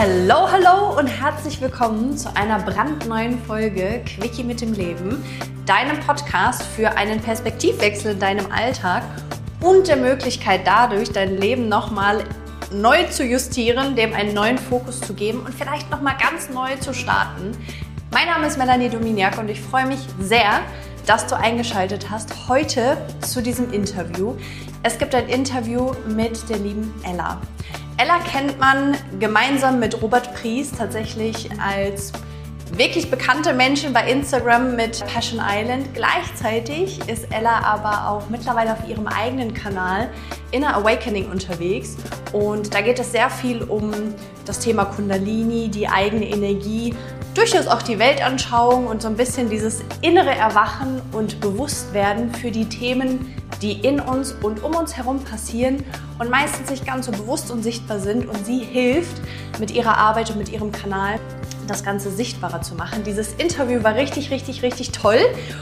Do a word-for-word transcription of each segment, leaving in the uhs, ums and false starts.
Hallo, hallo und herzlich willkommen zu einer brandneuen Folge Quickie mit dem Leben, deinem Podcast für einen Perspektivwechsel in deinem Alltag und der Möglichkeit dadurch, dein Leben nochmal neu zu justieren, dem einen neuen Fokus zu geben und vielleicht nochmal ganz neu zu starten. Mein Name ist Melanie Dominiak und ich freue mich sehr, dass du eingeschaltet hast heute zu diesem Interview. Es gibt ein Interview mit der lieben Ella. Ella kennt man gemeinsam mit Robert Priest tatsächlich als wirklich bekannte Menschen bei Instagram mit Passion Island. Gleichzeitig ist Ella aber auch mittlerweile auf ihrem eigenen Kanal Inner Awakening unterwegs. Und da geht es sehr viel um das Thema Kundalini, die eigene Energie, durchaus auch die Weltanschauung und so ein bisschen dieses innere Erwachen und Bewusstwerden für die Themen, die in uns und um uns herum passieren und meistens nicht ganz so bewusst und sichtbar sind. Und sie hilft mit ihrer Arbeit und mit ihrem Kanal, das Ganze sichtbarer zu machen. Dieses Interview war richtig, richtig, richtig toll.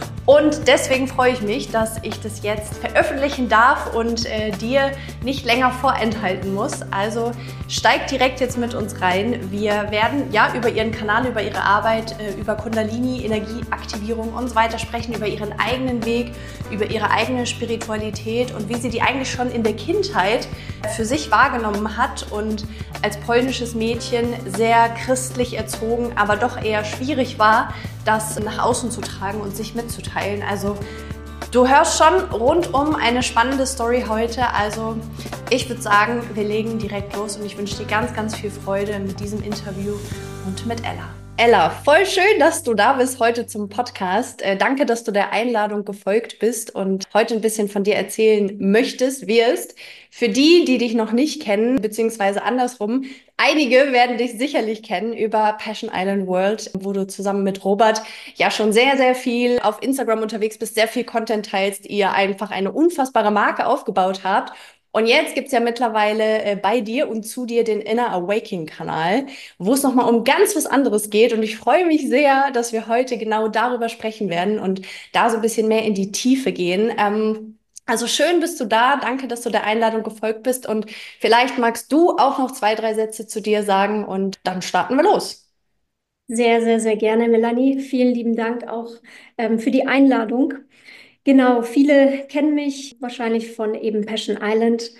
Und deswegen freue ich mich, dass ich das jetzt veröffentlichen darf und äh, dir nicht länger vorenthalten muss. Also steig direkt jetzt mit uns rein. Wir werden ja über ihren Kanal, über ihre Arbeit, äh, über Kundalini, Energieaktivierung und so weiter sprechen, über ihren eigenen Weg, über ihre eigene Spiritualität und wie sie die eigentlich schon in der Kindheit für sich wahrgenommen hat und als polnisches Mädchen sehr christlich erzogen, aber doch eher schwierig war, das nach außen zu tragen und sich mitzuteilen. Also du hörst schon rundum eine spannende Story heute. Also ich würde sagen, wir legen direkt los und ich wünsche dir ganz, ganz viel Freude mit diesem Interview und mit Ella. Ella, voll schön, dass du da bist heute zum Podcast. Äh, danke, dass du der Einladung gefolgt bist und heute ein bisschen von dir erzählen möchtest, wirst. Für die, die dich noch nicht kennen, beziehungsweise andersrum, einige werden dich sicherlich kennen über Passion Island World, wo du zusammen mit Robert ja schon sehr, sehr viel auf Instagram unterwegs bist, sehr viel Content teilst, ihr einfach eine unfassbare Marke aufgebaut habt. Und jetzt gibt's ja mittlerweile äh, bei dir und zu dir den Inner Awakening-Kanal, wo es nochmal um ganz was anderes geht. Und ich freue mich sehr, dass wir heute genau darüber sprechen werden und da so ein bisschen mehr in die Tiefe gehen. Ähm, also schön bist du da. Danke, dass du der Einladung gefolgt bist. Und vielleicht magst du auch noch zwei, drei Sätze zu dir sagen und dann starten wir los. Sehr, sehr, sehr gerne, Melanie. Vielen lieben Dank auch ähm, für die Einladung. Genau, viele kennen mich wahrscheinlich von eben Passion Island.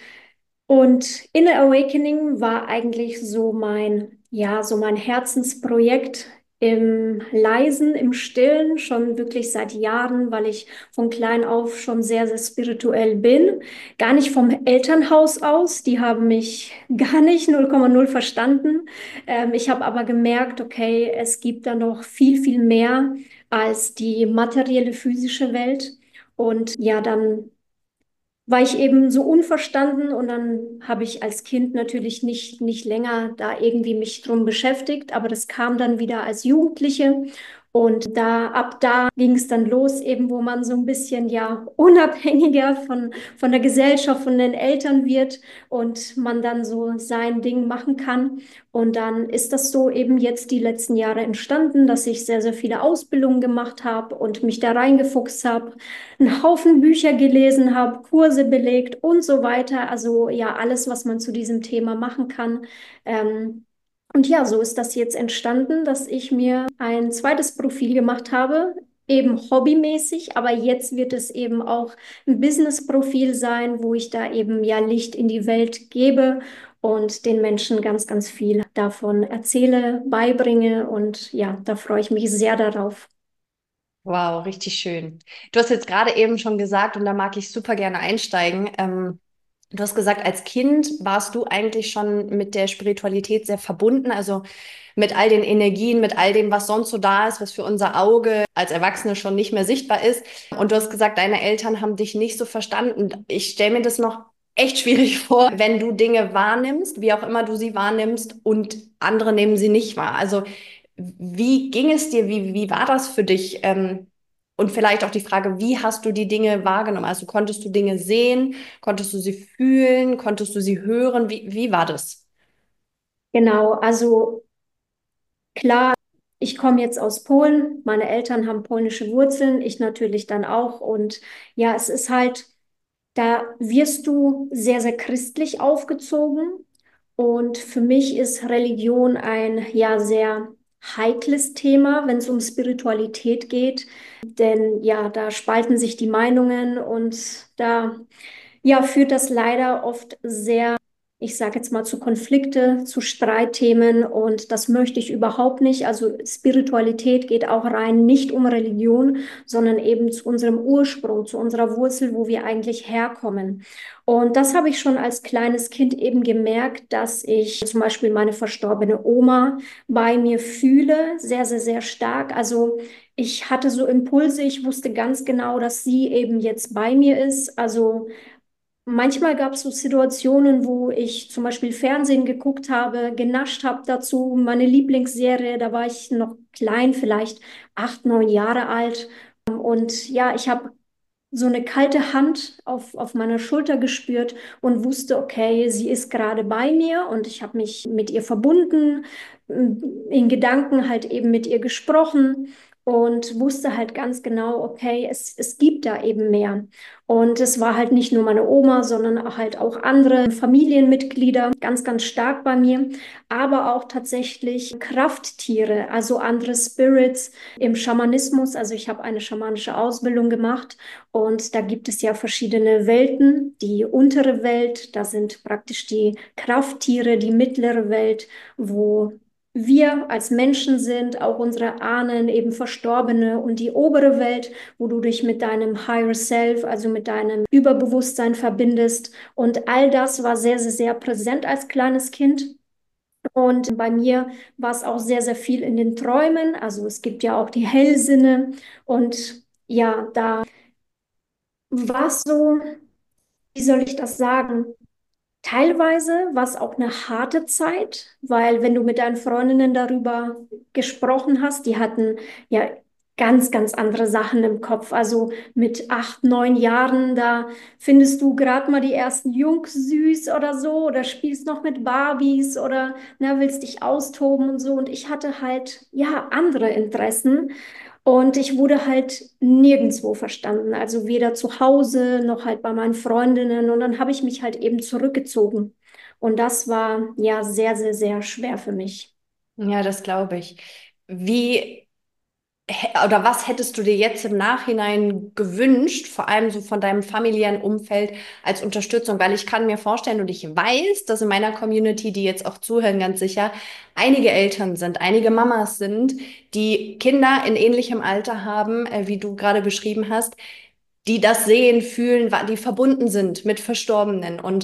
Und Inner Awakening war eigentlich so mein, ja, so mein Herzensprojekt im Leisen, im Stillen, schon wirklich seit Jahren, weil ich von klein auf schon sehr, sehr spirituell bin. Gar nicht vom Elternhaus aus, die haben mich gar nicht null Komma null verstanden. Ähm, ich habe aber gemerkt, okay, es gibt da noch viel, viel mehr als die materielle physische Welt. Und ja, dann war ich eben so unverstanden und dann habe ich als Kind natürlich nicht, nicht länger da irgendwie mich drum beschäftigt, aber das kam dann wieder als Jugendliche und da, ab da ging es dann los, eben wo man so ein bisschen ja unabhängiger von, von der Gesellschaft, von den Eltern wird und man dann so sein Ding machen kann. Und dann ist das so eben jetzt die letzten Jahre entstanden, dass ich sehr, sehr viele Ausbildungen gemacht habe und mich da reingefuchst habe, einen Haufen Bücher gelesen habe, Kurse belegt und so weiter. Also ja, alles, was man zu diesem Thema machen kann. Ähm, und ja, so ist das jetzt entstanden, dass ich mir ein zweites Profil gemacht habe, eben hobbymäßig, aber jetzt wird es eben auch ein Business-Profil sein, wo ich da eben ja Licht in die Welt gebe und den Menschen ganz, ganz viel davon erzähle, beibringe und ja, da freue ich mich sehr darauf. Wow, richtig schön. Du hast jetzt gerade eben schon gesagt, und da mag ich super gerne einsteigen. Ähm, du hast gesagt, als Kind warst du eigentlich schon mit der Spiritualität sehr verbunden, also mit all den Energien, mit all dem, was sonst so da ist, was für unser Auge als Erwachsene schon nicht mehr sichtbar ist. Und du hast gesagt, deine Eltern haben dich nicht so verstanden. Ich stelle mir das noch echt schwierig vor, wenn du Dinge wahrnimmst, wie auch immer du sie wahrnimmst, und andere nehmen sie nicht wahr. Also wie ging es dir? Wie, wie war das für dich? Ähm, und vielleicht auch die Frage, wie hast du die Dinge wahrgenommen? Also konntest du Dinge sehen? Konntest du sie fühlen? Konntest du sie hören? Wie, wie war das? Genau, also klar, ich komme jetzt aus Polen. Meine Eltern haben polnische Wurzeln, ich natürlich dann auch. Und ja, es ist halt, da wirst du sehr, sehr christlich aufgezogen. Und für mich ist Religion ein ja sehr heikles Thema, wenn es um Spiritualität geht. Denn ja, da spalten sich die Meinungen und da ja, führt das leider oft sehr, ich sage jetzt mal, zu Konflikte, zu Streitthemen und das möchte ich überhaupt nicht. Also Spiritualität geht auch rein nicht um Religion, sondern eben zu unserem Ursprung, zu unserer Wurzel, wo wir eigentlich herkommen. Und das habe ich schon als kleines Kind eben gemerkt, dass ich zum Beispiel meine verstorbene Oma bei mir fühle, sehr, sehr, sehr stark. Also ich hatte so Impulse, ich wusste ganz genau, dass sie eben jetzt bei mir ist. Also manchmal gab es so Situationen, wo ich zum Beispiel Fernsehen geguckt habe, genascht habe dazu, meine Lieblingsserie, da war ich noch klein, vielleicht acht, neun Jahre alt. Und ja, ich habe so eine kalte Hand auf, auf meiner Schulter gespürt und wusste, okay, sie ist gerade bei mir und ich habe mich mit ihr verbunden, in Gedanken halt eben mit ihr gesprochen und wusste halt ganz genau, okay, es, es gibt da eben mehr. Und es war halt nicht nur meine Oma, sondern auch halt auch andere Familienmitglieder, ganz, ganz stark bei mir, aber auch tatsächlich Krafttiere, also andere Spirits im Schamanismus. Also ich habe eine schamanische Ausbildung gemacht und da gibt es ja verschiedene Welten. Die untere Welt, da sind praktisch die Krafttiere, die mittlere Welt, wo wir als Menschen sind, auch unsere Ahnen, eben Verstorbene und die obere Welt, wo du dich mit deinem Higher Self, also mit deinem Überbewusstsein verbindest. Und all das war sehr, sehr, sehr präsent als kleines Kind. Und bei mir war es auch sehr, sehr viel in den Träumen. Also es gibt ja auch die Hellsinne. Und ja, da war es so, wie soll ich das sagen? Teilweise war es auch eine harte Zeit, weil wenn du mit deinen Freundinnen darüber gesprochen hast, die hatten ja ganz, ganz andere Sachen im Kopf. Also mit acht, neun Jahren, da findest du gerade mal die ersten Jungs süß oder so oder spielst noch mit Barbies oder na, willst dich austoben und so. Und ich hatte halt ja andere Interessen. Und ich wurde halt nirgendwo verstanden, also weder zu Hause noch halt bei meinen Freundinnen. Und dann habe ich mich halt eben zurückgezogen. Und das war ja sehr, sehr, sehr schwer für mich. Ja, das glaube ich. Wie hä- oder was hättest du dir jetzt im Nachhinein gewünscht, vor allem so von deinem familiären Umfeld als Unterstützung? Weil ich kann mir vorstellen und ich weiß, dass in meiner Community, die jetzt auch zuhören, ganz sicher, einige Eltern sind, einige Mamas sind, die Kinder in ähnlichem Alter haben, äh, wie du gerade beschrieben hast, die das sehen, fühlen, wa- die verbunden sind mit Verstorbenen. Und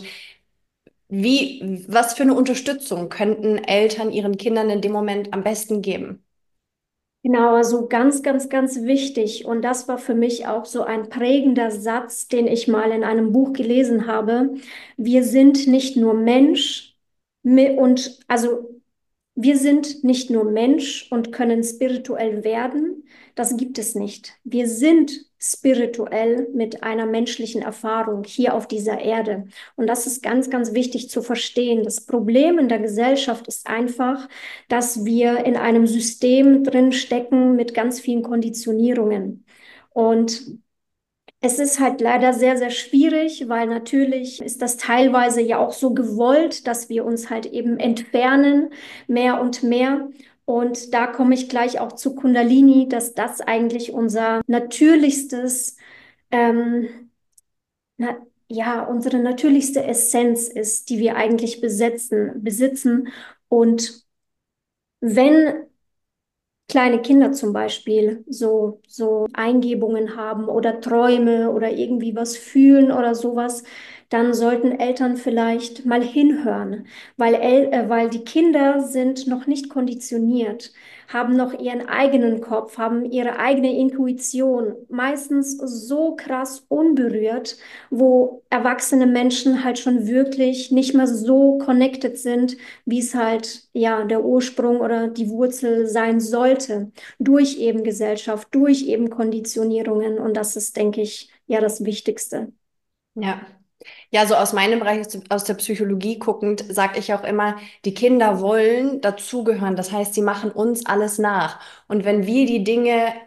wie, was für eine Unterstützung könnten Eltern ihren Kindern in dem Moment am besten geben? Genau, also ganz, ganz, ganz wichtig. Und das war für mich auch so ein prägender Satz, den ich mal in einem Buch gelesen habe. Wir sind nicht nur Mensch, mi- und also wir sind nicht nur Mensch und können spirituell werden. Das gibt es nicht. Wir sind spirituell mit einer menschlichen Erfahrung hier auf dieser Erde. Und das ist ganz, ganz wichtig zu verstehen. Das Problem in der Gesellschaft ist einfach, dass wir in einem System drin stecken mit ganz vielen Konditionierungen. Und es ist halt leider sehr, sehr schwierig, weil natürlich ist das teilweise ja auch so gewollt, dass wir uns halt eben entfernen, mehr und mehr. Und da komme ich gleich auch zu Kundalini, dass das eigentlich unser natürlichstes, ähm, na, ja, unsere natürlichste Essenz ist, die wir eigentlich besetzen, besitzen. Und wenn kleine Kinder zum Beispiel so, so Eingebungen haben oder Träume oder irgendwie was fühlen oder sowas, dann sollten Eltern vielleicht mal hinhören, weil, El äh, weil die Kinder sind noch nicht konditioniert, haben noch ihren eigenen Kopf, haben ihre eigene Intuition, meistens so krass unberührt, wo erwachsene Menschen halt schon wirklich nicht mehr so connected sind, wie es halt ja der Ursprung oder die Wurzel sein sollte, durch eben Gesellschaft, durch eben Konditionierungen. Und das ist, denke ich, ja das Wichtigste. Ja. Ja, so aus meinem Bereich, aus aus der Psychologie guckend, sage ich auch immer, die Kinder wollen dazugehören. Das heißt, sie machen uns alles nach. Und wenn wir die Dinge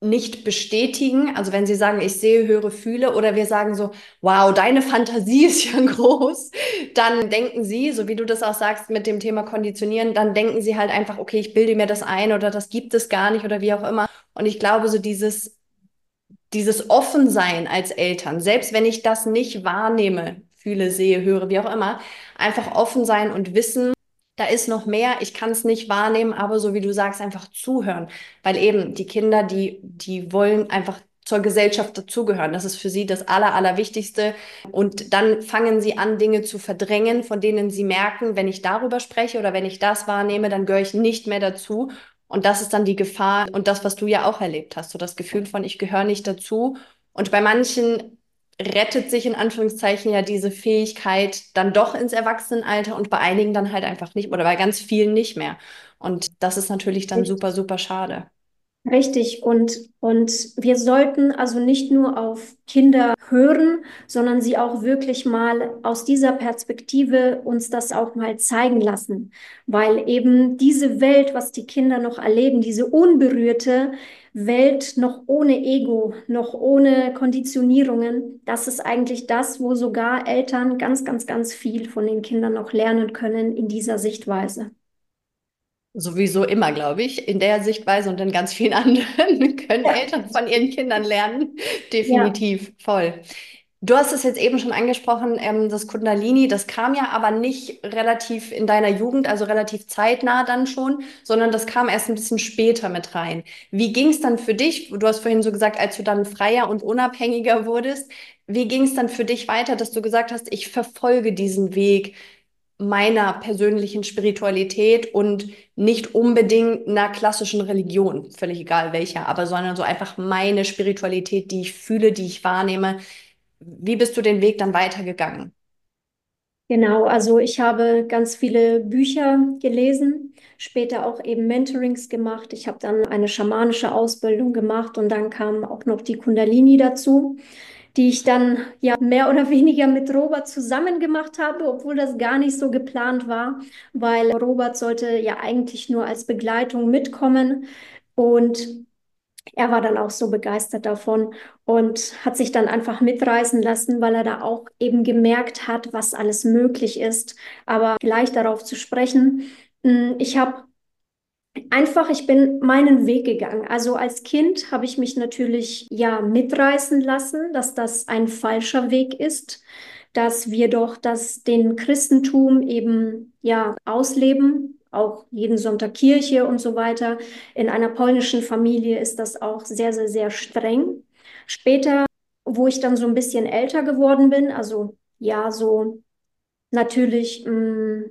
nicht bestätigen. Also wenn sie sagen, ich sehe, höre, fühle, oder wir sagen so, wow, deine Fantasie ist ja groß, dann denken sie, so wie du das auch sagst mit dem Thema Konditionieren, dann denken sie halt einfach, okay, ich bilde mir das ein oder das gibt es gar nicht oder wie auch immer. Und ich glaube, so dieses, dieses Offensein als Eltern, selbst wenn ich das nicht wahrnehme, fühle, sehe, höre, wie auch immer, einfach offen sein und wissen, da ist noch mehr, ich kann es nicht wahrnehmen, aber so wie du sagst, einfach zuhören. Weil eben die Kinder, die, die wollen einfach zur Gesellschaft dazugehören. Das ist für sie das Aller, Allerwichtigste. Und dann fangen sie an, Dinge zu verdrängen, von denen sie merken, wenn ich darüber spreche oder wenn ich das wahrnehme, dann gehöre ich nicht mehr dazu. Und das ist dann die Gefahr und das, was du ja auch erlebt hast, so das Gefühl von, ich gehöre nicht dazu. Und bei manchen rettet sich in Anführungszeichen ja diese Fähigkeit dann doch ins Erwachsenenalter und bei einigen dann halt einfach nicht oder bei ganz vielen nicht mehr. Und das ist natürlich dann super, super schade. Richtig, und, und wir sollten also nicht nur auf Kinder hören, sondern sie auch wirklich mal aus dieser Perspektive uns das auch mal zeigen lassen, weil eben diese Welt, was die Kinder noch erleben, diese unberührte Welt, noch ohne Ego, noch ohne Konditionierungen, das ist eigentlich das, wo sogar Eltern ganz, ganz, ganz viel von den Kindern noch lernen können in dieser Sichtweise. Sowieso immer, glaube ich. In der Sichtweise und in ganz vielen anderen können Ja. Eltern von ihren Kindern lernen. Ja. Definitiv, voll. Du hast es jetzt eben schon angesprochen, ähm, das Kundalini, das kam ja aber nicht relativ in deiner Jugend, also relativ zeitnah dann schon, sondern das kam erst ein bisschen später mit rein. Wie ging es dann für dich? Du hast vorhin so gesagt, als du dann freier und unabhängiger wurdest, wie ging es dann für dich weiter, dass du gesagt hast, ich verfolge diesen Weg meiner persönlichen Spiritualität und nicht unbedingt einer klassischen Religion, völlig egal welcher, aber sondern so einfach meine Spiritualität, die ich fühle, die ich wahrnehme. Wie bist du den Weg dann weitergegangen? Genau, also ich habe ganz viele Bücher gelesen, später auch eben Mentorings gemacht. Ich habe dann eine schamanische Ausbildung gemacht und dann kam auch noch die Kundalini dazu, die ich dann ja mehr oder weniger mit Robert zusammen gemacht habe, obwohl das gar nicht so geplant war, weil Robert sollte ja eigentlich nur als Begleitung mitkommen und er war dann auch so begeistert davon und hat sich dann einfach mitreißen lassen, weil er da auch eben gemerkt hat, was alles möglich ist. Aber gleich darauf zu sprechen, mh, ich habe einfach, ich bin meinen Weg gegangen. Also als Kind habe ich mich natürlich ja mitreißen lassen, dass das ein falscher Weg ist, dass wir doch das den Christentum eben ja ausleben, auch jeden Sonntag Kirche und so weiter. In einer polnischen Familie ist das auch sehr, sehr, sehr streng. Später, wo ich dann so ein bisschen älter geworden bin, also ja, so natürlich mh,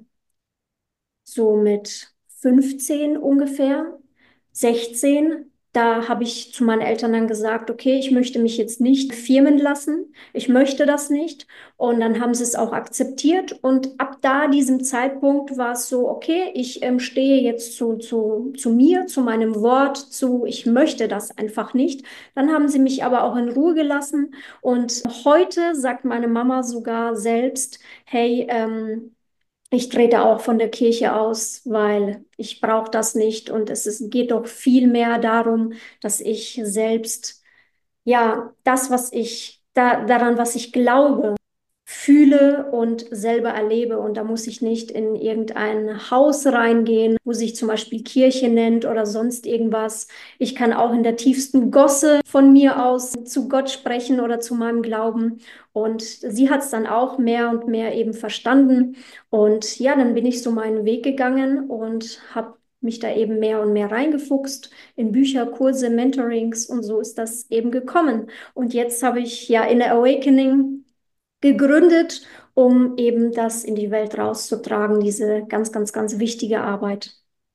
so mit fünfzehn ungefähr, sechzehn. Da habe ich zu meinen Eltern dann gesagt, okay, ich möchte mich jetzt nicht firmen lassen. Ich möchte das nicht. Und dann haben sie es auch akzeptiert. Und ab da, diesem Zeitpunkt, war es so, okay, ich ähm, stehe jetzt zu, zu, zu mir, zu meinem Wort, zu, ich möchte das einfach nicht. Dann haben sie mich aber auch in Ruhe gelassen. Und heute sagt meine Mama sogar selbst, hey, ähm, ich trete auch von der Kirche aus, weil ich brauche das nicht und es ist, geht doch viel mehr darum, dass ich selbst, ja, das, was ich, da, daran, was ich glaube, fühle und selber erlebe. Und da muss ich nicht in irgendein Haus reingehen, wo sich zum Beispiel Kirche nennt oder sonst irgendwas. Ich kann auch in der tiefsten Gosse von mir aus zu Gott sprechen oder zu meinem Glauben. Und sie hat es dann auch mehr und mehr eben verstanden. Und ja, dann bin ich so meinen Weg gegangen und habe mich da eben mehr und mehr reingefuchst in Bücher, Kurse, Mentorings und so ist das eben gekommen. Und jetzt habe ich ja in der Awakening gegründet, um eben das in die Welt rauszutragen, diese ganz, ganz, ganz wichtige Arbeit.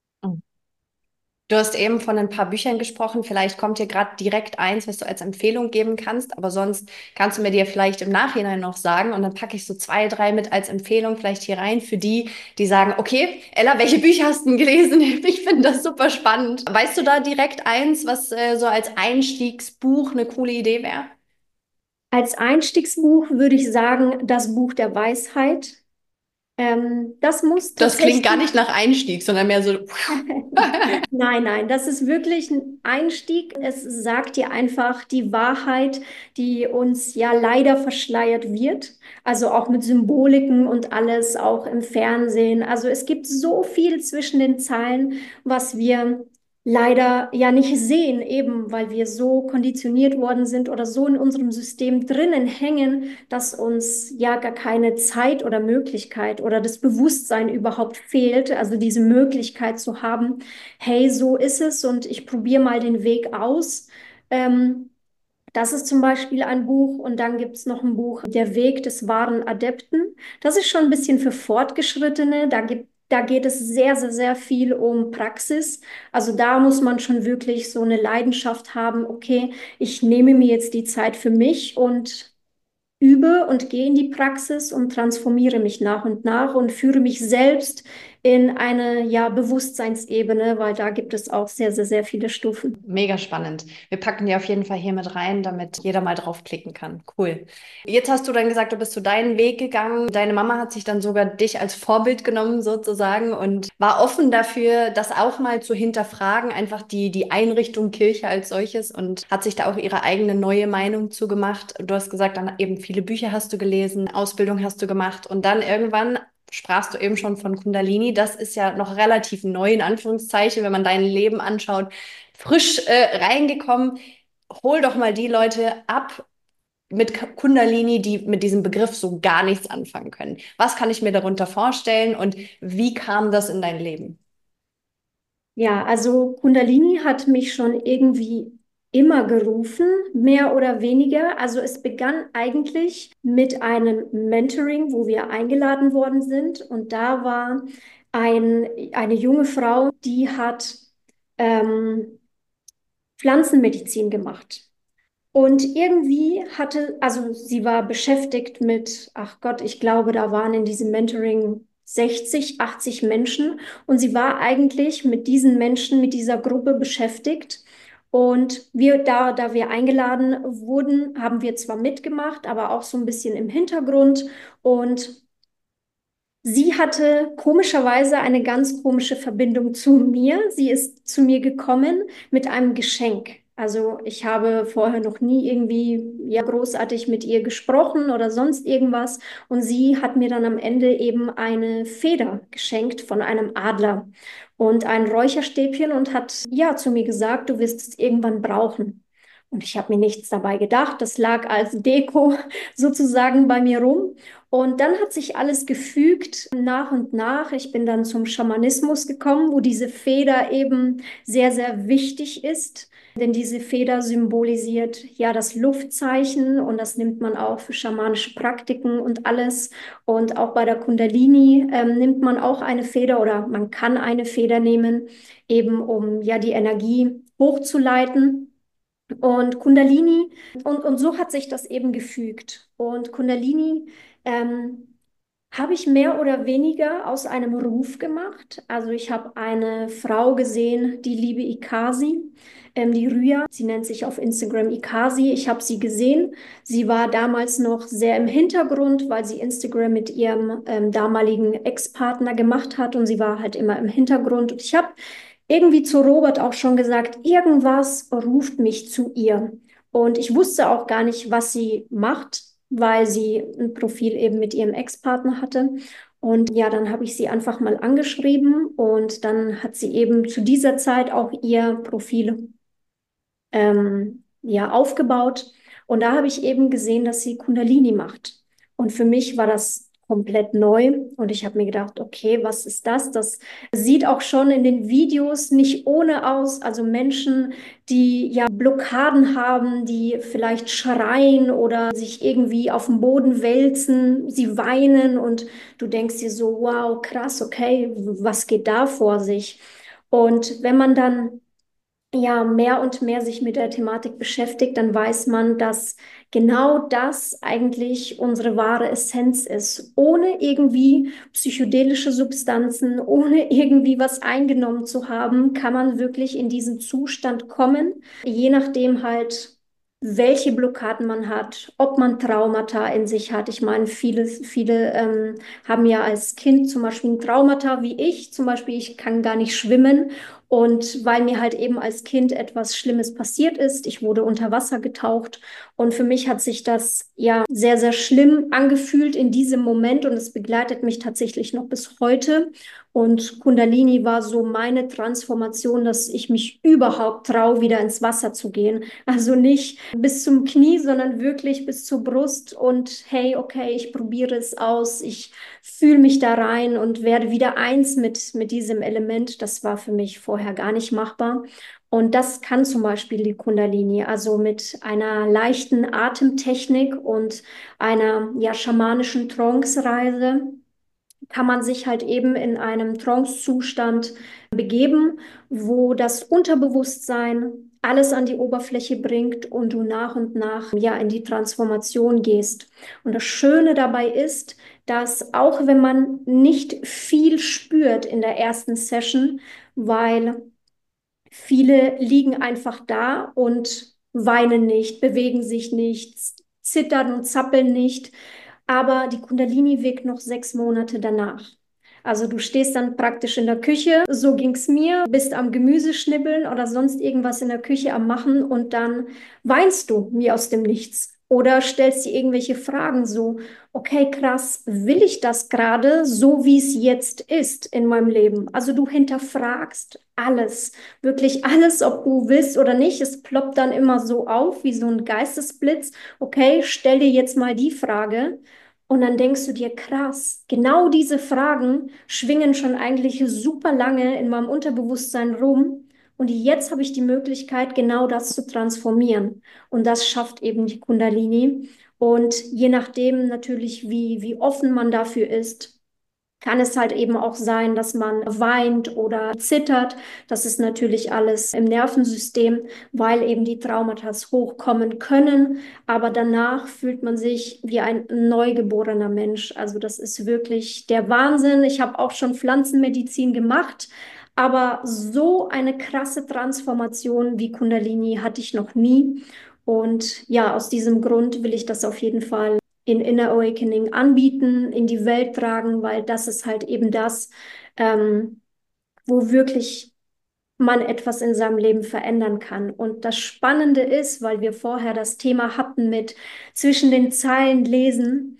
Du hast eben von ein paar Büchern gesprochen. Vielleicht kommt dir gerade direkt eins, was du als Empfehlung geben kannst. Aber sonst kannst du mir dir vielleicht im Nachhinein noch sagen. Und dann packe ich so zwei, drei mit als Empfehlung vielleicht hier rein für die, die sagen, okay, Ella, welche Bücher hast du denn gelesen? Ich finde das super spannend. Weißt du da direkt eins, was äh, so als Einstiegsbuch eine coole Idee wäre? Als Einstiegsbuch würde ich sagen, das Buch der Weisheit. Ähm, das muss Das klingt gar tatsächlich. nicht nach Einstieg, sondern mehr so. Nein, nein, das ist wirklich ein Einstieg. Es sagt dir einfach die Wahrheit, die uns ja leider verschleiert wird. Also auch mit Symboliken und alles, auch im Fernsehen. Also es gibt so viel zwischen den Zeilen, was wir leider ja nicht sehen, eben weil wir so konditioniert worden sind oder so in unserem System drinnen hängen, dass uns ja gar keine Zeit oder Möglichkeit oder das Bewusstsein überhaupt fehlt, also diese Möglichkeit zu haben, hey, so ist es und ich probiere mal den Weg aus. Ähm, Das ist zum Beispiel ein Buch und dann gibt es noch ein Buch, Der Weg des wahren Adepten. Das ist schon ein bisschen für Fortgeschrittene. Da gibt, da geht es sehr, sehr, sehr viel um Praxis. Also da muss man schon wirklich so eine Leidenschaft haben. Okay, ich nehme mir jetzt die Zeit für mich und übe und gehe in die Praxis und transformiere mich nach und nach und führe mich selbst in eine, ja, Bewusstseinsebene, weil da gibt es auch sehr, sehr, sehr viele Stufen. Mega spannend. Wir packen die auf jeden Fall hier mit rein, damit jeder mal draufklicken kann. Cool. Jetzt hast du dann gesagt, du bist so deinen Weg gegangen. Deine Mama hat sich dann sogar dich als Vorbild genommen sozusagen und war offen dafür, das auch mal zu hinterfragen, einfach die, die Einrichtung Kirche als solches und hat sich da auch ihre eigene neue Meinung zugemacht. Du hast gesagt, dann eben viele Bücher hast du gelesen, Ausbildung hast du gemacht und dann irgendwann sprachst du eben schon von Kundalini. Das ist ja noch relativ neu, in Anführungszeichen, wenn man dein Leben anschaut, frisch äh, reingekommen. Hol doch mal die Leute ab mit Kundalini, die mit diesem Begriff so gar nichts anfangen können. Was kann ich mir darunter vorstellen und wie kam das in dein Leben? Ja, also Kundalini hat mich schon irgendwie immer gerufen, mehr oder weniger. Also es begann eigentlich mit einem Mentoring, wo wir eingeladen worden sind. Und da war ein, eine junge Frau, die hat ähm, Pflanzenmedizin gemacht. Und irgendwie hatte, also sie war beschäftigt mit, ach Gott, ich glaube, da waren in diesem Mentoring sechzig, achtzig Menschen. Und sie war eigentlich mit diesen Menschen, mit dieser Gruppe beschäftigt. Und wir, da, da wir eingeladen wurden, haben wir zwar mitgemacht, aber auch so ein bisschen im Hintergrund. Und sie hatte komischerweise eine ganz komische Verbindung zu mir. Sie ist zu mir gekommen mit einem Geschenk. Also ich habe vorher noch nie irgendwie ja großartig mit ihr gesprochen oder sonst irgendwas. Und sie hat mir dann am Ende eben eine Feder geschenkt von einem Adler und ein Räucherstäbchen und hat ja zu mir gesagt, du wirst es irgendwann brauchen. Und ich habe mir nichts dabei gedacht. Das lag als Deko sozusagen bei mir rum. Und dann hat sich alles gefügt nach und nach. Ich bin dann zum Schamanismus gekommen, wo diese Feder eben sehr, sehr wichtig ist. Denn diese Feder symbolisiert ja das Luftzeichen und das nimmt man auch für schamanische Praktiken und alles. Und auch bei der Kundalini ähm, nimmt man auch eine Feder oder man kann eine Feder nehmen, eben um ja die Energie hochzuleiten. Und Kundalini, und, und so hat sich das eben gefügt. Und Kundalini ähm, habe ich mehr oder weniger aus einem Ruf gemacht. Also ich habe eine Frau gesehen, die liebe Ikasi, ähm, die Rüya. Sie nennt sich auf Instagram Ikasi. Ich habe sie gesehen. Sie war damals noch sehr im Hintergrund, weil sie Instagram mit ihrem ähm, damaligen Ex-Partner gemacht hat und sie war halt immer im Hintergrund. Und ich habe irgendwie zu Robert auch schon gesagt, irgendwas ruft mich zu ihr. Und ich wusste auch gar nicht, was sie macht, weil sie ein Profil eben mit ihrem Ex-Partner hatte. Und ja, dann habe ich sie einfach mal angeschrieben und dann hat sie eben zu dieser Zeit auch ihr Profil ähm, ja, aufgebaut. Und da habe ich eben gesehen, dass sie Kundalini macht. Und für mich war das komplett neu. Und ich habe mir gedacht, okay, was ist das? Das sieht auch schon in den Videos nicht ohne aus. Also Menschen, die ja Blockaden haben, die vielleicht schreien oder sich irgendwie auf dem Boden wälzen, sie weinen und du denkst dir so, wow, krass, okay, was geht da vor sich? Und wenn man dann ja mehr und mehr sich mit der Thematik beschäftigt, dann weiß man, dass genau das eigentlich unsere wahre Essenz ist. Ohne irgendwie psychedelische Substanzen, ohne irgendwie was eingenommen zu haben, kann man wirklich in diesen Zustand kommen, je nachdem halt, welche Blockaden man hat, ob man Traumata in sich hat. Ich meine, viele, viele ähm, haben ja als Kind zum Beispiel ein Traumata, wie ich. Zum Beispiel, ich kann gar nicht schwimmen. Und weil mir halt eben als Kind etwas Schlimmes passiert ist, ich wurde unter Wasser getaucht. Und für mich hat sich das ja sehr, sehr schlimm angefühlt in diesem Moment. Und es begleitet mich tatsächlich noch bis heute. Und Kundalini war so meine Transformation, dass ich mich überhaupt traue, wieder ins Wasser zu gehen. Also nicht bis zum Knie, sondern wirklich bis zur Brust und hey, okay, ich probiere es aus, ich fühle mich da rein und werde wieder eins mit, mit diesem Element. Das war für mich vorher gar nicht machbar. Und das kann zum Beispiel die Kundalini, also mit einer leichten Atemtechnik und einer ja, schamanischen Trance-Reise kann man sich halt eben in einem Trance-Zustand begeben, wo das Unterbewusstsein alles an die Oberfläche bringt und du nach und nach ja in die Transformation gehst. Und das Schöne dabei ist, dass auch wenn man nicht viel spürt in der ersten Session, weil viele liegen einfach da und weinen nicht, bewegen sich nicht, zittern und zappeln nicht. Aber die Kundalini wirkt noch sechs Monate danach. Also du stehst dann praktisch in der Küche, so ging's mir, bist am Gemüse schnibbeln oder sonst irgendwas in der Küche am Machen und dann weinst du wie aus dem Nichts. Oder stellst dir irgendwelche Fragen so, okay, krass, will ich das gerade so, wie es jetzt ist in meinem Leben? Also du hinterfragst alles, wirklich alles, ob du willst oder nicht. Es ploppt dann immer so auf wie so ein Geistesblitz. Okay, stell dir jetzt mal die Frage. Und dann denkst du dir, krass, genau diese Fragen schwingen schon eigentlich super lange in meinem Unterbewusstsein rum. Und jetzt habe ich die Möglichkeit, genau das zu transformieren. Und das schafft eben die Kundalini. Und je nachdem natürlich, wie, wie offen man dafür ist, kann es halt eben auch sein, dass man weint oder zittert. Das ist natürlich alles im Nervensystem, weil eben die Traumata hochkommen können. Aber danach fühlt man sich wie ein neugeborener Mensch. Also das ist wirklich der Wahnsinn. Ich habe auch schon Pflanzenmedizin gemacht. Aber so eine krasse Transformation wie Kundalini hatte ich noch nie. Und ja, aus diesem Grund will ich das auf jeden Fall in Inner Awakening anbieten, in die Welt tragen, weil das ist halt eben das, ähm, wo wirklich man etwas in seinem Leben verändern kann. Und das Spannende ist, weil wir vorher das Thema hatten mit zwischen den Zeilen lesen,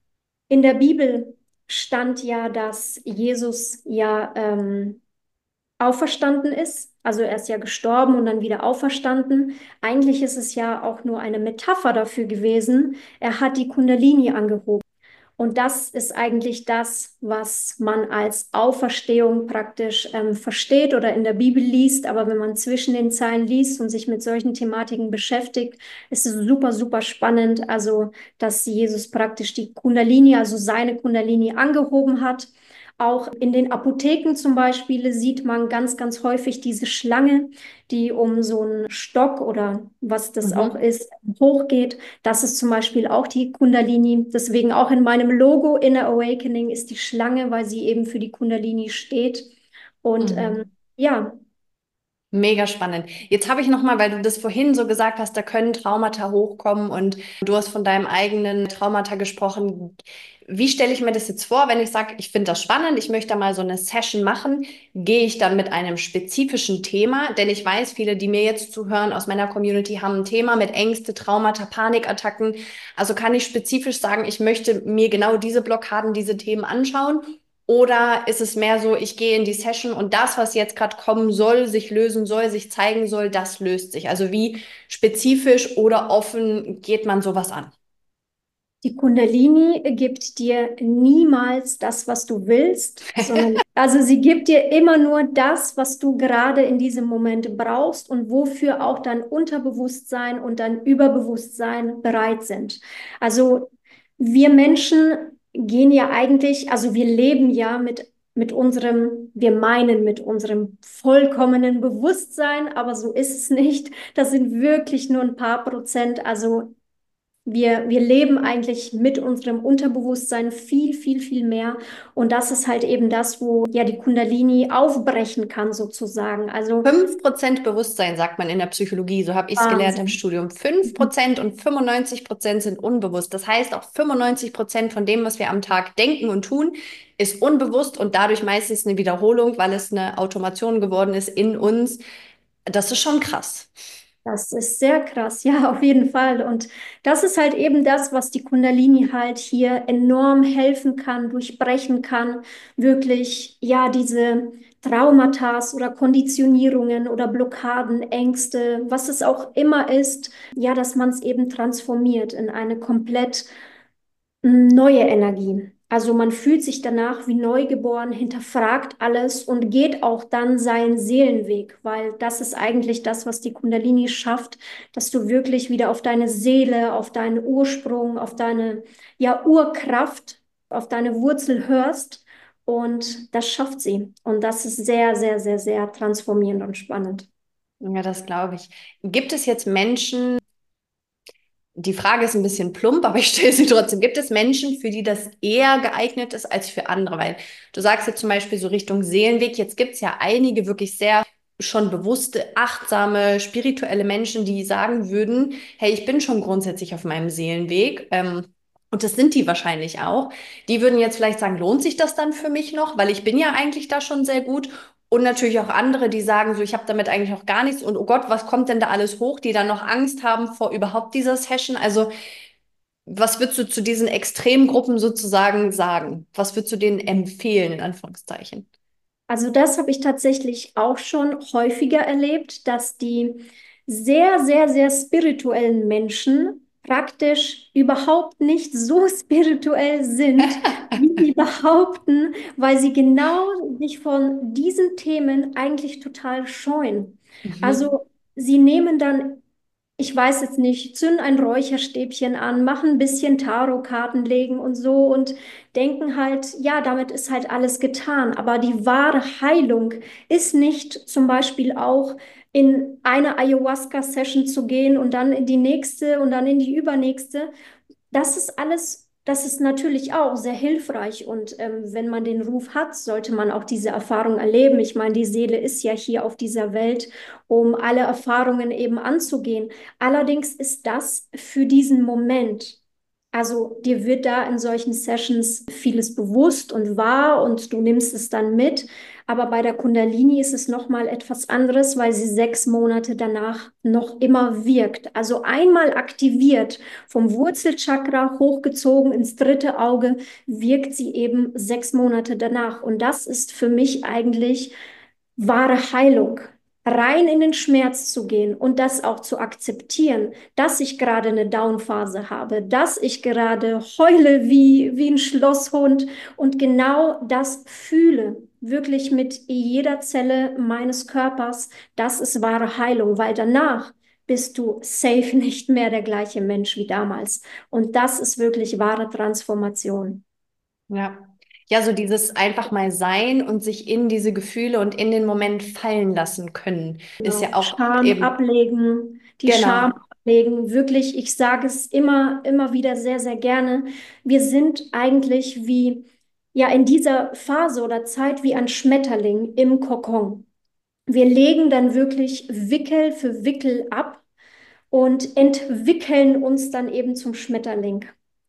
in der Bibel stand ja, dass Jesus ja ähm, auferstanden ist. Also er ist ja gestorben und dann wieder auferstanden. Eigentlich ist es ja auch nur eine Metapher dafür gewesen. Er hat die Kundalini angehoben. Und das ist eigentlich das, was man als Auferstehung praktisch ähm, versteht oder in der Bibel liest. Aber wenn man zwischen den Zeilen liest und sich mit solchen Thematiken beschäftigt, ist es super, super spannend. Also, dass Jesus praktisch die Kundalini, also seine Kundalini angehoben hat. Auch in den Apotheken zum Beispiel sieht man ganz, ganz häufig diese Schlange, die um so einen Stock oder was das auch Mhm. ist, hochgeht. Das ist zum Beispiel auch die Kundalini. Deswegen auch in meinem Logo Inner Awakening ist die Schlange, weil sie eben für die Kundalini steht. Und ähm, Mhm. ja, Mega spannend. Jetzt habe ich noch mal, weil du das vorhin so gesagt hast, da können Traumata hochkommen und du hast von deinem eigenen Traumata gesprochen. Wie stelle ich mir das jetzt vor, wenn ich sage, ich finde das spannend, ich möchte da mal so eine Session machen? Gehe ich dann mit einem spezifischen Thema? Denn ich weiß, viele, die mir jetzt zuhören aus meiner Community, haben ein Thema mit Ängste, Traumata, Panikattacken. Also kann ich spezifisch sagen, ich möchte mir genau diese Blockaden, diese Themen anschauen? Oder ist es mehr so, ich gehe in die Session und das, was jetzt gerade kommen soll, sich lösen soll, sich zeigen soll, das löst sich? Also wie spezifisch oder offen geht man sowas an? die Kundalini gibt dir niemals das, was du willst, sondern also sie gibt dir immer nur das, was du gerade in diesem Moment brauchst und wofür auch dein Unterbewusstsein und dein Überbewusstsein bereit sind. Also wir Menschen gehen ja eigentlich, also wir leben ja mit mit unserem, wir meinen mit unserem vollkommenen Bewusstsein, aber so ist es nicht. Das sind wirklich nur ein paar Prozent. Also Wir, wir leben eigentlich mit unserem Unterbewusstsein viel, viel, viel mehr. Und das ist halt eben das, wo ja die Kundalini aufbrechen kann, sozusagen. Also Fünf Prozent Bewusstsein, sagt man in der Psychologie, so habe ich es gelernt im Wahnsinn. Studium. Fünf Prozent und fünfundneunzig Prozent sind unbewusst. Das heißt, auch fünfundneunzig Prozent von dem, was wir am Tag denken und tun, ist unbewusst und dadurch meistens eine Wiederholung, weil es eine Automation geworden ist in uns. Das ist schon krass. Das ist sehr krass, ja, auf jeden Fall. Und das ist halt eben das, was die Kundalini halt hier enorm helfen kann, durchbrechen kann, wirklich, ja, diese Traumata oder Konditionierungen oder Blockaden, Ängste, was es auch immer ist, ja, dass man es eben transformiert in eine komplett neue Energie. Also man fühlt sich danach wie neugeboren, hinterfragt alles und geht auch dann seinen Seelenweg, weil das ist eigentlich das, was die Kundalini schafft, dass du wirklich wieder auf deine Seele, auf deinen Ursprung, auf deine ja, Urkraft, auf deine Wurzel hörst. Und das schafft sie. Und das ist sehr, sehr, sehr, sehr transformierend und spannend. Ja, das glaube ich. Gibt es jetzt Menschen, die Frage ist ein bisschen plump, aber ich stelle sie trotzdem. Gibt es Menschen, für die das eher geeignet ist als für andere? Weil du sagst jetzt zum Beispiel so Richtung Seelenweg. Jetzt gibt es ja einige wirklich sehr schon bewusste, achtsame, spirituelle Menschen, die sagen würden, hey, ich bin schon grundsätzlich auf meinem Seelenweg. Ähm, und das sind die wahrscheinlich auch. Die würden jetzt vielleicht sagen, lohnt sich das dann für mich noch? Weil ich bin ja eigentlich da schon sehr gut. Und natürlich auch andere, die sagen so, ich habe damit eigentlich auch gar nichts und oh Gott, was kommt denn da alles hoch, die dann noch Angst haben vor überhaupt dieser Session. Also was würdest du zu diesen Extremgruppen sozusagen sagen? Was würdest du denen empfehlen, in Anführungszeichen? Also das habe ich tatsächlich auch schon häufiger erlebt, dass die sehr, sehr, sehr spirituellen Menschen praktisch überhaupt nicht so spirituell sind, wie sie behaupten, weil sie genau sich von diesen Themen eigentlich total scheuen. Mhm. Also sie nehmen dann, ich weiß jetzt nicht, zünden ein Räucherstäbchen an, machen ein bisschen Tarotkarten legen und so und denken halt, ja, damit ist halt alles getan. Aber die wahre Heilung ist nicht zum Beispiel auch in eine Ayahuasca-Session zu gehen und dann in die nächste und dann in die übernächste. Das ist alles, das ist natürlich auch sehr hilfreich. Und ähm, wenn man den Ruf hat, sollte man auch diese Erfahrung erleben. Ich meine, die Seele ist ja hier auf dieser Welt, um alle Erfahrungen eben anzugehen. Allerdings ist das für diesen Moment. Also dir wird da in solchen Sessions vieles bewusst und wahr und du nimmst es dann mit. Aber bei der Kundalini ist es noch mal etwas anderes, weil sie sechs Monate danach noch immer wirkt. Also einmal aktiviert, vom Wurzelchakra hochgezogen ins dritte Auge, wirkt sie eben sechs Monate danach. Und das ist für mich eigentlich wahre Heilung. Rein in den Schmerz zu gehen und das auch zu akzeptieren, dass ich gerade eine Downphase habe, dass ich gerade heule wie, wie ein Schlosshund und genau das fühle, wirklich mit jeder Zelle meines Körpers, das ist wahre Heilung, weil danach bist du safe nicht mehr der gleiche Mensch wie damals. Und das ist wirklich wahre Transformation. Ja. Ja, so dieses einfach mal sein und sich in diese Gefühle und in den Moment fallen lassen können, ist ja Genau. auch Scham eben, ablegen, die Scham genau. ablegen. Wirklich, ich sage es immer, immer wieder sehr, sehr gerne. Wir sind eigentlich wie, ja, in dieser Phase oder Zeit wie ein Schmetterling im Kokon. Wir legen dann wirklich Wickel für Wickel ab und entwickeln uns dann eben zum Schmetterling.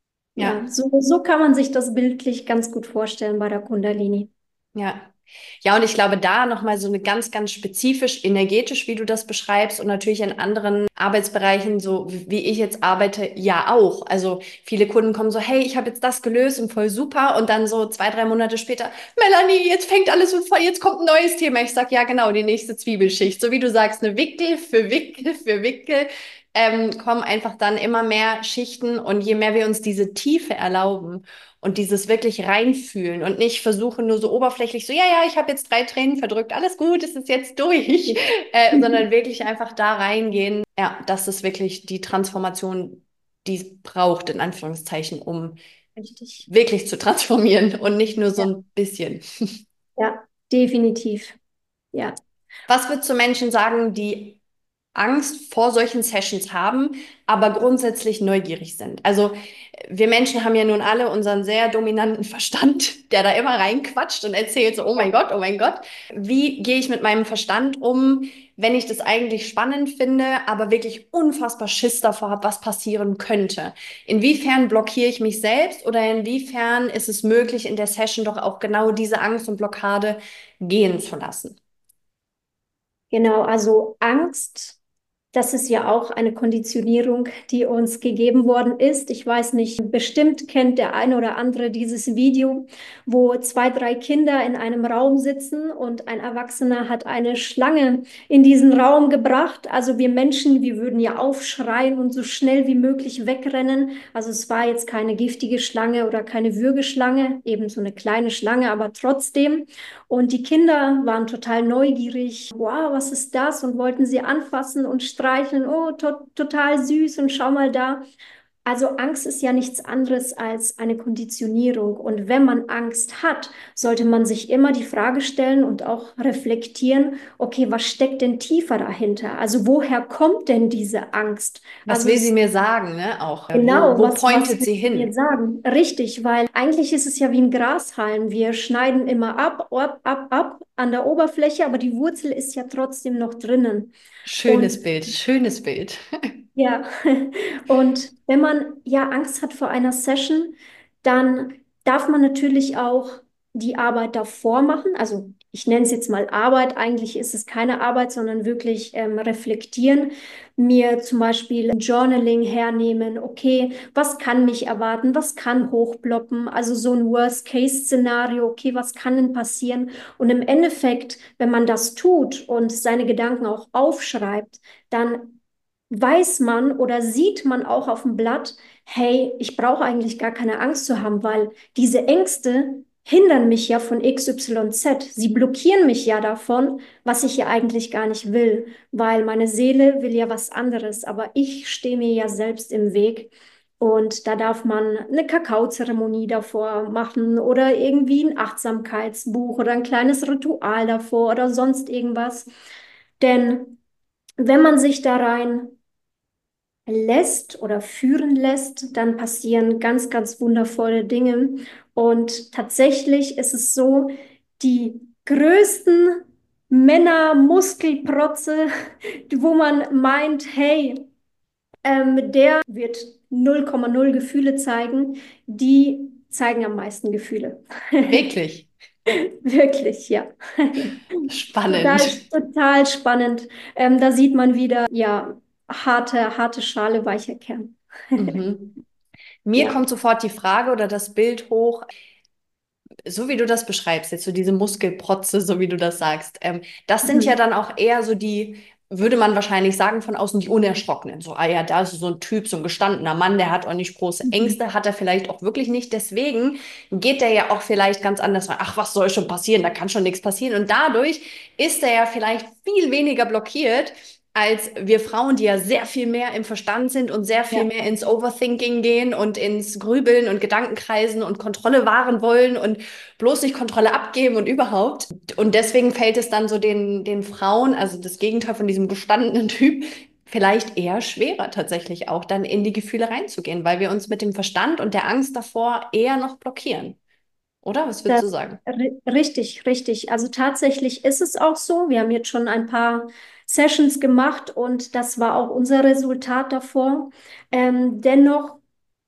Ja, Ja. so, so kann man sich das bildlich ganz gut vorstellen bei der Kundalini. Ja. Ja, und ich glaube, da nochmal so eine ganz, ganz spezifisch energetisch, wie du das beschreibst, und natürlich in anderen Arbeitsbereichen, so wie ich jetzt arbeite, ja auch. Also viele Kunden kommen so, hey, ich habe jetzt das gelöst und voll super. Und dann so zwei, drei Monate später, Melanie, jetzt fängt alles so voll, jetzt kommt ein neues Thema. Ich sag, ja, genau, die nächste Zwiebelschicht. So wie du sagst, eine Wickel für Wickel für Wickel. Ähm, kommen einfach dann immer mehr Schichten und je mehr wir uns diese Tiefe erlauben, und dieses wirklich reinfühlen und nicht versuchen, nur so oberflächlich so, ja, ja, ich habe jetzt drei Tränen verdrückt, alles gut, es ist jetzt durch, äh, sondern wirklich einfach da reingehen. Ja, das ist wirklich die Transformation, die es braucht, in Anführungszeichen, um Richtig. wirklich zu transformieren und nicht nur so Ja, ein bisschen. ja, definitiv. Ja. Was würdest du Menschen sagen, die Angst vor solchen Sessions haben, aber grundsätzlich neugierig sind. Also wir Menschen haben ja nun alle unseren sehr dominanten Verstand, der da immer reinquatscht und erzählt so, oh mein Gott, oh mein Gott. Wie gehe ich mit meinem Verstand um, wenn ich das eigentlich spannend finde, aber wirklich unfassbar Schiss davor habe, was passieren könnte? Inwiefern blockiere ich mich selbst oder inwiefern ist es möglich, in der Session doch auch genau diese Angst und Blockade gehen zu lassen? Genau, also Angst, das ist ja auch eine Konditionierung, die uns gegeben worden ist. Ich weiß nicht, bestimmt kennt der eine oder andere dieses Video, wo zwei, drei Kinder in einem Raum sitzen und ein Erwachsener hat eine Schlange in diesen Raum gebracht. Also wir Menschen, wir würden ja aufschreien und so schnell wie möglich wegrennen. Also es war jetzt keine giftige Schlange oder keine Würgeschlange, eben so eine kleine Schlange, aber trotzdem. Und die Kinder waren total neugierig. Wow, was ist das? Und wollten sie anfassen und streicheln. Oh, to total süß und schau mal da. Also Angst ist ja nichts anderes als eine Konditionierung. Und wenn man Angst hat, sollte man sich immer die Frage stellen und auch reflektieren, okay, was steckt denn tiefer dahinter? Also woher kommt denn diese Angst? Was Also will sie es mir sagen, ne? Auch, äh, wo, Genau, wo was, was pointet will sie ich dir hin? sagen? Richtig, weil eigentlich ist es ja wie ein Grashalm. Wir schneiden immer ab, ab, ab, ab an der Oberfläche, aber die Wurzel ist ja trotzdem noch drinnen. Und Schönes Bild, schönes Bild. ja, und wenn man ja Angst hat vor einer Session, dann darf man natürlich auch die Arbeit davor machen. Also ich nenne es jetzt mal Arbeit. Eigentlich ist es keine Arbeit, sondern wirklich ähm, reflektieren. Mir zum Beispiel ein Journaling hernehmen. Okay, was kann mich erwarten? Was kann hochploppen? Also so ein Worst-Case-Szenario. Okay, was kann denn passieren? Und im Endeffekt, wenn man das tut und seine Gedanken auch aufschreibt, dann weiß man oder sieht man auch auf dem Blatt, hey, ich brauche eigentlich gar keine Angst zu haben, weil diese Ängste hindern mich ja von X Y Z. Sie blockieren mich ja davon, was ich ja eigentlich gar nicht will, weil meine Seele will ja was anderes, aber ich stehe mir ja selbst im Weg. Und da darf man eine Kakaozeremonie davor machen oder irgendwie ein Achtsamkeitsbuch oder ein kleines Ritual davor oder sonst irgendwas. Denn wenn man sich da rein lässt oder führen lässt, dann passieren ganz, ganz wundervolle Dinge. Und tatsächlich ist es so, die größten Männer-Muskelprotze, wo man meint, hey, ähm, der wird null Komma null Gefühle zeigen, die zeigen am meisten Gefühle. Wirklich Wirklich, ja. Total, spannend. total spannend. Ähm, da sieht man wieder, ja, harte, harte Schale, weicher Kern. Mhm. Mir Ja. kommt sofort die Frage oder das Bild hoch, so wie du das beschreibst, jetzt so diese Muskelprotze, so wie du das sagst, ähm, das sind ja Mhm. dann auch eher so die, würde man wahrscheinlich sagen, von außen die Unerschrockenen. So, ah ja, da ist so ein Typ, so ein gestandener Mann, der hat auch nicht große Mhm. Ängste, hat er vielleicht auch wirklich nicht. Deswegen geht der ja auch vielleicht ganz anders rein. Ach, was soll schon passieren? Da kann schon nichts passieren. Und dadurch ist er ja vielleicht viel weniger blockiert als wir Frauen, die ja sehr viel mehr im Verstand sind und sehr viel Ja, mehr ins Overthinking gehen und ins Grübeln und Gedankenkreisen und Kontrolle wahren wollen und bloß nicht Kontrolle abgeben und überhaupt. Und deswegen fällt es dann so den, den Frauen, also das Gegenteil von diesem gestandenen Typ, vielleicht eher schwerer tatsächlich auch dann in die Gefühle reinzugehen, weil wir uns mit dem Verstand und der Angst davor eher noch blockieren. Oder? Was würdest das, du sagen? ri- richtig, richtig. Also tatsächlich ist es auch so. Wir haben jetzt schon ein paar Sessions gemacht und das war auch unser Resultat davor. Ähm, dennoch,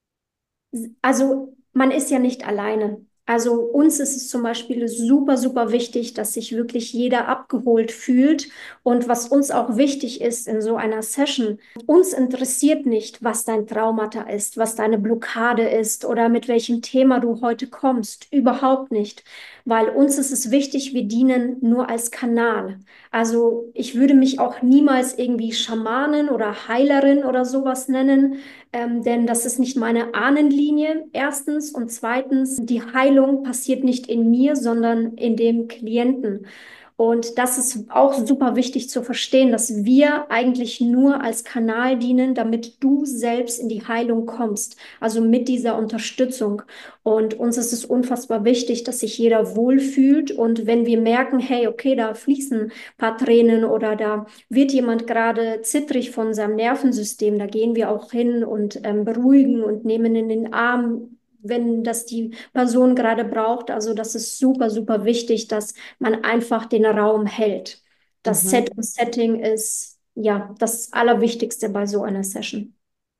also man ist ja nicht alleine. Also uns ist es zum Beispiel super, super wichtig, dass sich wirklich jeder abgeholt fühlt. Und was uns auch wichtig ist in so einer Session, uns interessiert nicht, was dein Traumata ist, was deine Blockade ist oder mit welchem Thema du heute kommst. Überhaupt nicht. Weil uns ist es wichtig, wir dienen nur als Kanal. Also ich würde mich auch niemals irgendwie Schamanin oder Heilerin oder sowas nennen, ähm, denn das ist nicht meine Ahnenlinie, erstens. Und zweitens, die Heilung passiert nicht in mir, sondern in dem Klienten. Und das ist auch super wichtig zu verstehen, dass wir eigentlich nur als Kanal dienen, damit du selbst in die Heilung kommst, also mit dieser Unterstützung. Und uns ist es unfassbar wichtig, dass sich jeder wohlfühlt. Und wenn wir merken, hey, okay, da fließen ein paar Tränen oder da wird jemand gerade zittrig von seinem Nervensystem, da gehen wir auch hin und ähm, beruhigen und nehmen in den Arm, wenn das die Person gerade braucht. Also das ist super, super wichtig, dass man einfach den Raum hält. Das Set Mhm. und Setting ist ja das Allerwichtigste bei so einer Session.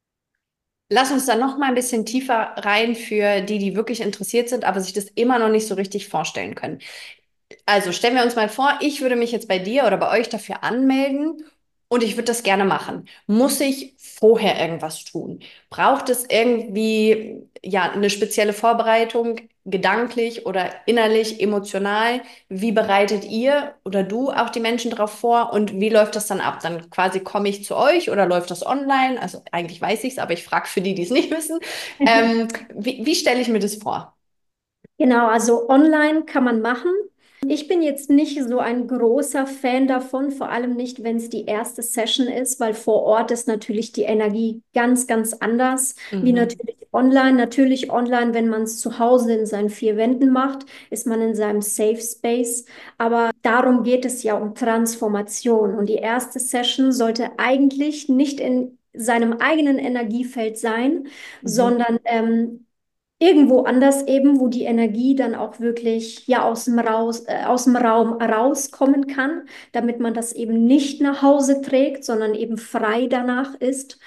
Lass uns da noch mal ein bisschen tiefer rein für die, die wirklich interessiert sind, aber sich das immer noch nicht so richtig vorstellen können. Also stellen wir uns mal vor, ich würde mich jetzt bei dir oder bei euch dafür anmelden und ich würde das gerne machen. Muss ich vorher irgendwas tun? Braucht es irgendwie ja eine spezielle Vorbereitung, gedanklich oder innerlich, emotional? Wie bereitet ihr oder du auch die Menschen darauf vor und wie läuft das dann ab? Dann quasi komme ich zu euch oder läuft das online? Also eigentlich weiß ich es, aber ich frage für die, die es nicht wissen. Ähm, wie, wie stelle ich mir das vor? Genau, also online kann man machen. Ich bin jetzt nicht so ein großer Fan davon, vor allem nicht, wenn es die erste Session ist, weil vor Ort ist natürlich die Energie ganz, ganz anders, wie Mhm. natürlich online. Natürlich online, wenn man es zu Hause in seinen vier Wänden macht, ist man in seinem Safe Space. Aber darum geht es ja um Transformation. Und die erste Session sollte eigentlich nicht in seinem eigenen Energiefeld sein, Mhm. sondern ähm, irgendwo anders eben, wo die Energie dann auch wirklich ja aus dem Raus, äh, aus dem Raum rauskommen kann, damit man das eben nicht nach Hause trägt, sondern eben frei danach ist.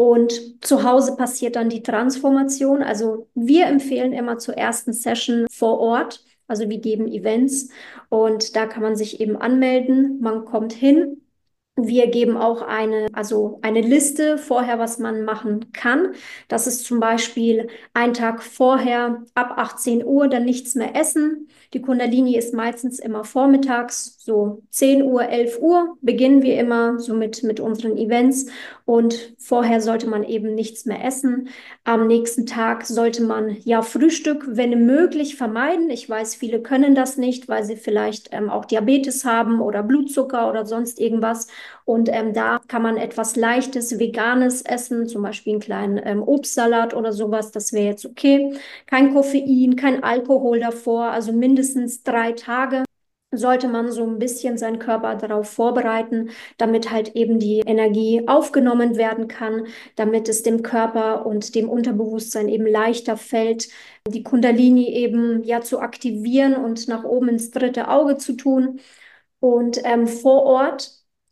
Und zu Hause passiert dann die Transformation. Also wir empfehlen immer zur ersten Session vor Ort. Also wir geben Events und da kann man sich eben anmelden. Man kommt hin. Wir geben auch eine, also eine Liste vorher, was man machen kann. Das ist zum Beispiel ein Tag vorher ab achtzehn Uhr dann nichts mehr essen. Die Kundalini ist meistens immer vormittags, so zehn Uhr, elf Uhr beginnen wir immer so mit, mit unseren Events und vorher sollte man eben nichts mehr essen. Am nächsten Tag sollte man ja Frühstück, wenn möglich, vermeiden. Ich weiß, viele können das nicht, weil sie vielleicht ähm, auch Diabetes haben oder Blutzucker oder sonst irgendwas. Und ähm, da kann man etwas Leichtes, Veganes essen, zum Beispiel einen kleinen ähm, Obstsalat oder sowas. Das wäre jetzt okay. Kein Koffein, kein Alkohol davor, also mindestens drei Tage sollte man so ein bisschen seinen Körper darauf vorbereiten, damit halt eben die Energie aufgenommen werden kann, damit es dem Körper und dem Unterbewusstsein eben leichter fällt, die Kundalini eben ja zu aktivieren und nach oben ins dritte Auge zu tun. Und ähm, vor Ort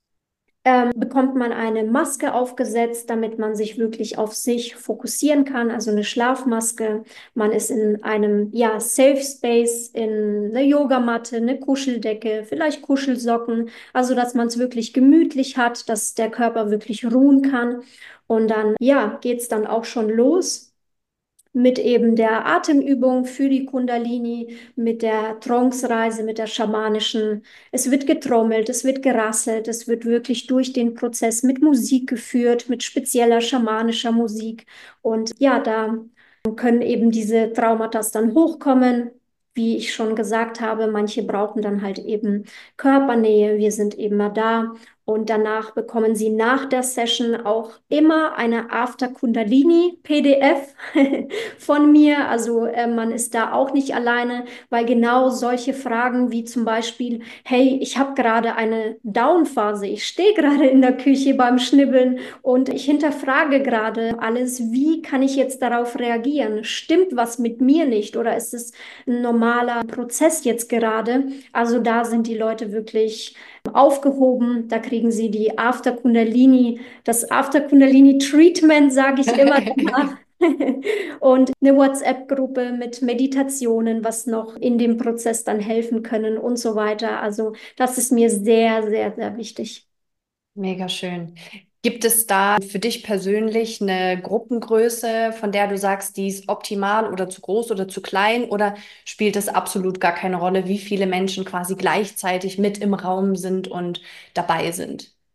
ähm, bekommt man eine Maske aufgesetzt, damit man sich wirklich auf sich fokussieren kann, also eine Schlafmaske. Man ist in einem, ja, Safe Space, in einer Yogamatte, eine Kuscheldecke, vielleicht Kuschelsocken, also dass man es wirklich gemütlich hat, dass der Körper wirklich ruhen kann. Und dann, ja, geht's dann auch schon los mit eben der Atemübung für die Kundalini, mit der Trance-Reise, mit der schamanischen. Es wird getrommelt, es wird gerasselt, es wird wirklich durch den Prozess mit Musik geführt, mit spezieller schamanischer Musik. Und ja, da können eben diese Traumata dann hochkommen. Wie ich schon gesagt habe, manche brauchen dann halt eben Körpernähe. Wir sind eben mal da. Und danach bekommen Sie nach der Session auch immer eine After Kundalini P D F von mir. Also äh, man ist da auch nicht alleine, weil genau solche Fragen wie zum Beispiel, hey, ich habe gerade eine Down-Phase, ich stehe gerade in der Küche beim Schnibbeln und ich hinterfrage gerade alles, wie kann ich jetzt darauf reagieren? Stimmt was mit mir nicht oder ist es ein normaler Prozess jetzt gerade? Also da sind die Leute wirklich aufgehoben. Da kriegen sie die After Kundalini, das After Kundalini Treatment, sage ich immer danach. Und eine WhatsApp-Gruppe mit Meditationen, was noch in dem Prozess dann helfen können und so weiter. Also das ist mir sehr, sehr, sehr wichtig. Mega schön. Gibt es da für dich persönlich eine Gruppengröße, von der du sagst, die ist optimal oder zu groß oder zu klein? Oder spielt es absolut gar keine Rolle, wie viele Menschen quasi gleichzeitig mit im Raum sind und dabei sind?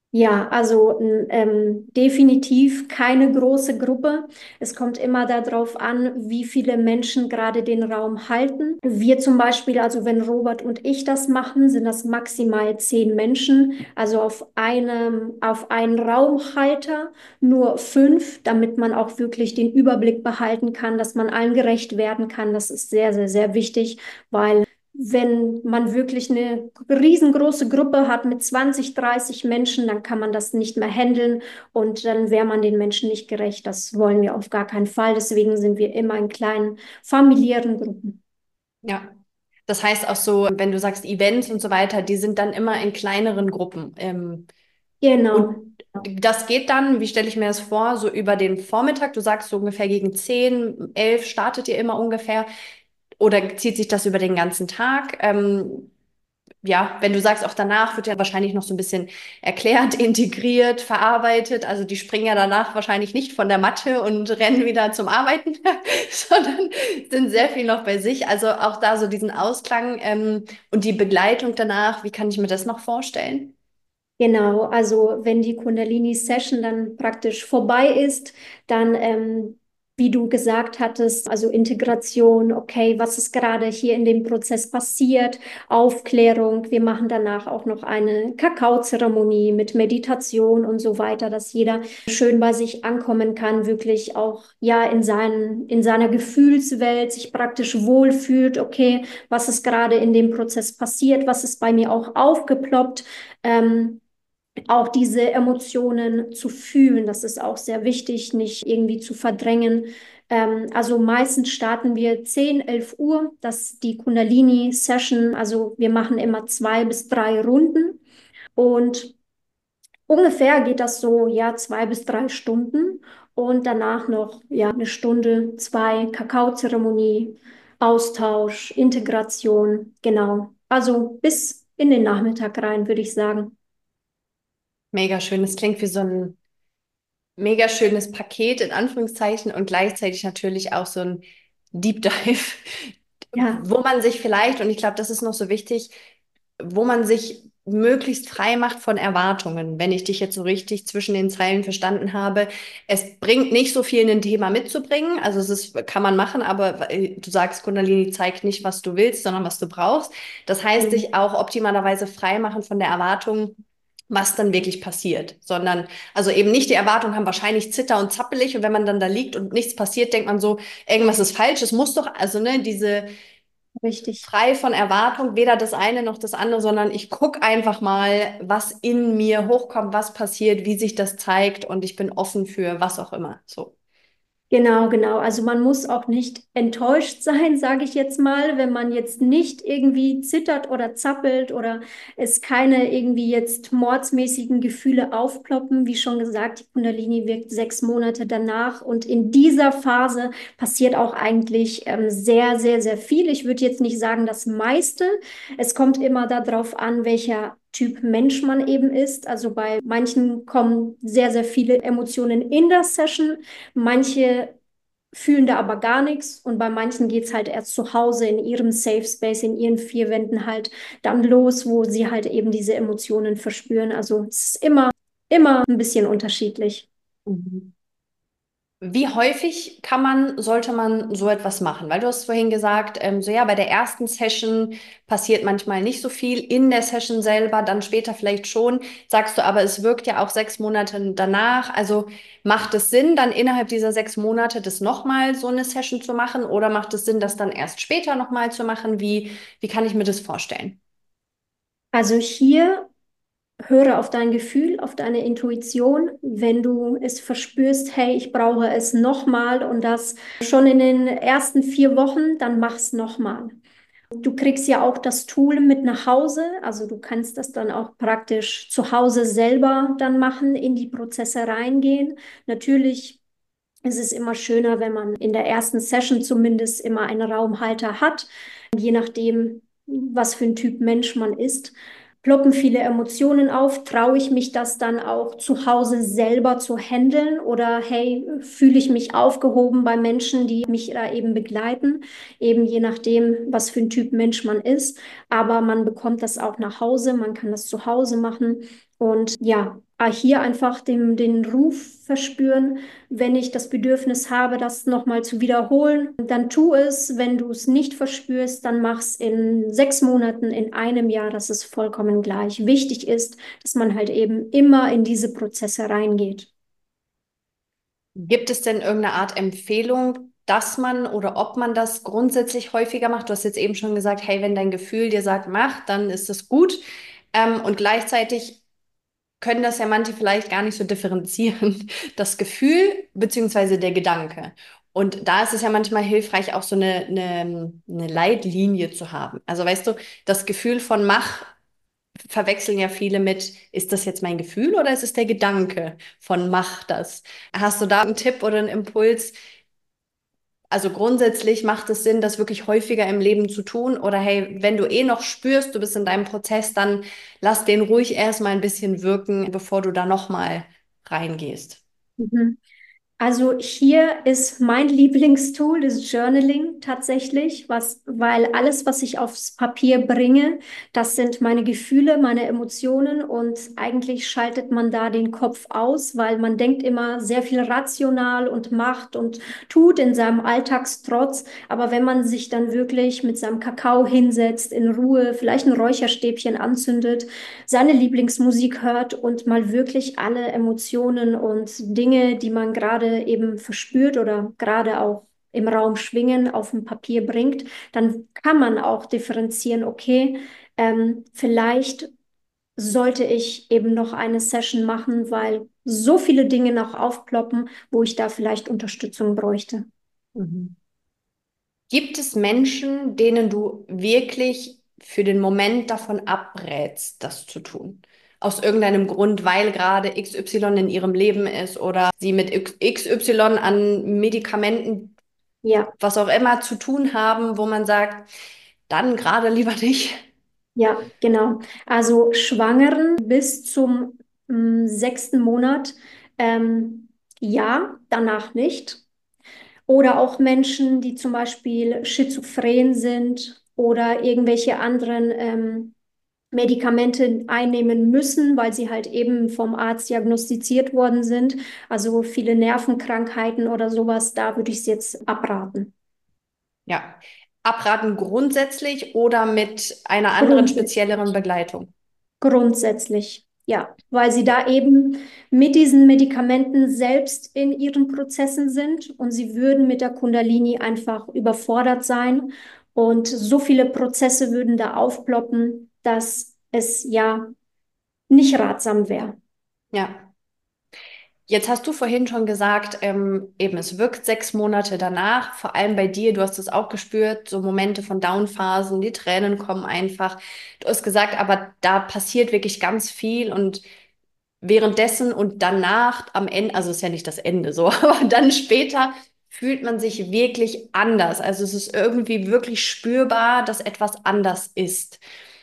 Ja, also n- ähm, definitiv keine große Gruppe. Es kommt immer darauf an, wie viele Menschen gerade den Raum halten. Wir zum Beispiel, also wenn Robert und ich das machen, sind das maximal zehn Menschen. Also auf einem, auf einen Raumhalter nur fünf, damit man auch wirklich den Überblick behalten kann, dass man allen gerecht werden kann. Das ist sehr, sehr, sehr wichtig, weil wenn man wirklich eine riesengroße Gruppe hat mit zwanzig, dreißig Menschen, dann kann man das nicht mehr handeln und dann wäre man den Menschen nicht gerecht. Das wollen wir auf gar keinen Fall. Deswegen sind wir immer in kleinen familiären Gruppen. Ja. Das heißt auch so, wenn du sagst Events und so weiter, die sind dann immer in kleineren Gruppen. Ähm, Genau. und das geht dann, wie stelle ich mir das vor, so über den Vormittag? Du sagst so ungefähr gegen zehn, elf startet ihr immer ungefähr. Oder zieht sich das über den ganzen Tag? Ähm, ja, wenn du sagst, auch danach wird ja wahrscheinlich noch so ein bisschen erklärt, integriert, verarbeitet. Also die springen ja danach wahrscheinlich nicht von der Matte und rennen wieder zum Arbeiten, sondern sind sehr viel noch bei sich. Also auch da so diesen Ausklang ähm, und die Begleitung danach, wie kann ich mir das noch vorstellen? Genau, also wenn die Kundalini-Session dann praktisch vorbei ist, dann, ähm, wie du gesagt hattest, also Integration, okay, was ist gerade hier in dem Prozess passiert, Aufklärung. Wir machen danach auch noch eine Kakaozeremonie mit Meditation und so weiter, dass jeder schön bei sich ankommen kann, wirklich auch ja in seinen, in seiner Gefühlswelt sich praktisch wohlfühlt, okay, was ist gerade in dem Prozess passiert, was ist bei mir auch aufgeploppt. Ähm, auch diese Emotionen zu fühlen, das ist auch sehr wichtig, nicht irgendwie zu verdrängen. Ähm, also meistens starten wir zehn, elf Uhr, das ist die Kundalini-Session. Also wir machen immer zwei bis drei Runden und ungefähr geht das so, ja, zwei bis drei Stunden und danach noch, ja, eine Stunde, zwei, Kakaozeremonie, Austausch, Integration, genau. Also bis in den Nachmittag rein, würde ich sagen. Mega schön. Das klingt wie so ein mega schönes Paket in Anführungszeichen und gleichzeitig natürlich auch so ein Deep Dive, Ja. wo man sich vielleicht, und ich glaube, das ist noch so wichtig, wo man sich möglichst frei macht von Erwartungen, wenn ich dich jetzt so richtig zwischen den Zeilen verstanden habe. Es bringt nicht so viel, ein Thema mitzubringen. Also es ist, kann man machen, aber äh, du sagst, Kundalini zeigt nicht, was du willst, sondern was du brauchst. Das heißt, dich auch optimalerweise frei machen von der Erwartung, was dann wirklich passiert, sondern also eben nicht die Erwartung haben, wahrscheinlich zitter und zappelig und wenn man dann da liegt und nichts passiert, denkt man so, irgendwas ist falsch, es muss doch, also ne, diese Richtig. frei von Erwartung, weder das eine noch das andere, sondern ich gucke einfach mal, was in mir hochkommt, was passiert, wie sich das zeigt und ich bin offen für was auch immer. So. Genau, genau. Also man muss auch nicht enttäuscht sein, sage ich jetzt mal, wenn man jetzt nicht irgendwie zittert oder zappelt oder es keine irgendwie jetzt mordsmäßigen Gefühle aufploppen. Wie schon gesagt, die Kundalini wirkt sechs Monate danach und in dieser Phase passiert auch eigentlich ähm, sehr, sehr, sehr viel. Ich würde jetzt nicht sagen das meiste. Es kommt immer darauf an, welcher Typ Mensch man eben ist. Also bei manchen kommen sehr, sehr viele Emotionen in der Session. Manche fühlen da aber gar nichts und bei manchen geht es halt erst zu Hause in ihrem Safe Space, in ihren vier Wänden halt dann los, wo sie halt eben diese Emotionen verspüren. Also es ist immer, immer ein bisschen unterschiedlich. Mhm. Wie häufig kann man, sollte man so etwas machen? Weil du hast vorhin gesagt, ähm, so ja, bei der ersten Session passiert manchmal nicht so viel, in der Session selber, dann später vielleicht schon. Sagst du, aber es wirkt ja auch sechs Monate danach. Also macht es Sinn, dann innerhalb dieser sechs Monate das nochmal so eine Session zu machen? Oder macht es Sinn, das dann erst später nochmal zu machen? Wie, wie kann ich mir das vorstellen? Also hier höre auf dein Gefühl, auf deine Intuition. Wenn du es verspürst, hey, ich brauche es nochmal und das schon in den ersten vier Wochen, dann mach's nochmal. Du kriegst ja auch das Tool mit nach Hause, also du kannst das dann auch praktisch zu Hause selber dann machen, in die Prozesse reingehen. Natürlich ist es immer schöner, wenn man in der ersten Session zumindest immer einen Raumhalter hat, je nachdem, was für ein Typ Mensch man ist. Ploppen viele Emotionen auf? Traue ich mich das dann auch zu Hause selber zu handeln? Oder hey, fühle ich mich aufgehoben bei Menschen, die mich da eben begleiten? Eben je nachdem, was für ein Typ Mensch man ist. Aber man bekommt das auch nach Hause, man kann das zu Hause machen. Und ja. ah, hier einfach den, den Ruf verspüren. Wenn ich das Bedürfnis habe, das nochmal zu wiederholen, dann tu es. Wenn du es nicht verspürst, dann mach's in sechs Monaten, in einem Jahr. Das ist vollkommen gleich. Wichtig ist, dass man halt eben immer in diese Prozesse reingeht. Gibt es denn irgendeine Art Empfehlung, dass man oder ob man das grundsätzlich häufiger macht? Du hast jetzt eben schon gesagt, hey, wenn dein Gefühl dir sagt, mach, dann ist das gut. Ähm, und gleichzeitig können das ja manche vielleicht gar nicht so differenzieren, das Gefühl beziehungsweise der Gedanke. Und da ist es ja manchmal hilfreich, auch so eine, eine, eine Leitlinie zu haben. Also weißt du, das Gefühl von mach verwechseln ja viele mit, ist das jetzt mein Gefühl oder ist es der Gedanke von mach das? Hast du da einen Tipp oder einen Impuls? Also grundsätzlich macht es Sinn, das wirklich häufiger im Leben zu tun? Oder hey, wenn du eh noch spürst, du bist in deinem Prozess, dann lass den ruhig erstmal ein bisschen wirken, bevor du da nochmal reingehst. Mhm. Also hier ist mein Lieblingstool das Journaling tatsächlich, was, weil alles, was ich aufs Papier bringe, das sind meine Gefühle, meine Emotionen und eigentlich schaltet man da den Kopf aus, weil man denkt immer sehr viel rational und macht und tut in seinem Alltagstrotz. Aber wenn man sich dann wirklich mit seinem Kakao hinsetzt, in Ruhe, vielleicht ein Räucherstäbchen anzündet, seine Lieblingsmusik hört und mal wirklich alle Emotionen und Dinge, die man gerade eben verspürt oder gerade auch im Raum schwingen, auf dem Papier bringt, dann kann man auch differenzieren, okay, ähm, vielleicht sollte ich eben noch eine Session machen, weil so viele Dinge noch aufploppen, wo ich da vielleicht Unterstützung bräuchte. Mhm. Gibt es Menschen, denen du wirklich für den Moment davon abrätst, das zu tun? Aus irgendeinem Grund, weil gerade X Y in ihrem Leben ist oder sie mit X Y an Medikamenten, Ja. was auch immer, zu tun haben, wo man sagt, dann gerade lieber nicht. Ja, genau. Also Schwangeren bis zum mm, sechsten Monat, ähm, ja, danach nicht. Oder auch Menschen, die zum Beispiel schizophren sind oder irgendwelche anderen ähm, Medikamente einnehmen müssen, weil sie halt eben vom Arzt diagnostiziert worden sind. Also viele Nervenkrankheiten oder sowas, da würde ich es jetzt abraten. Ja. Abraten grundsätzlich oder mit einer anderen spezielleren Grundsätzlich. Begleitung. Grundsätzlich, ja, weil sie da eben mit diesen Medikamenten selbst in ihren Prozessen sind und sie würden mit der Kundalini einfach überfordert sein und so viele Prozesse würden da aufploppen, dass es ja nicht ratsam wäre. Ja. Jetzt hast du vorhin schon gesagt, ähm, eben es wirkt sechs Monate danach, vor allem bei dir, du hast es auch gespürt, so Momente von Downphasen, die Tränen kommen einfach. Du hast gesagt, aber da passiert wirklich ganz viel und währenddessen und danach am Ende, also ist ja nicht das Ende so, aber dann später fühlt man sich wirklich anders. Also es ist irgendwie wirklich spürbar, dass etwas anders ist.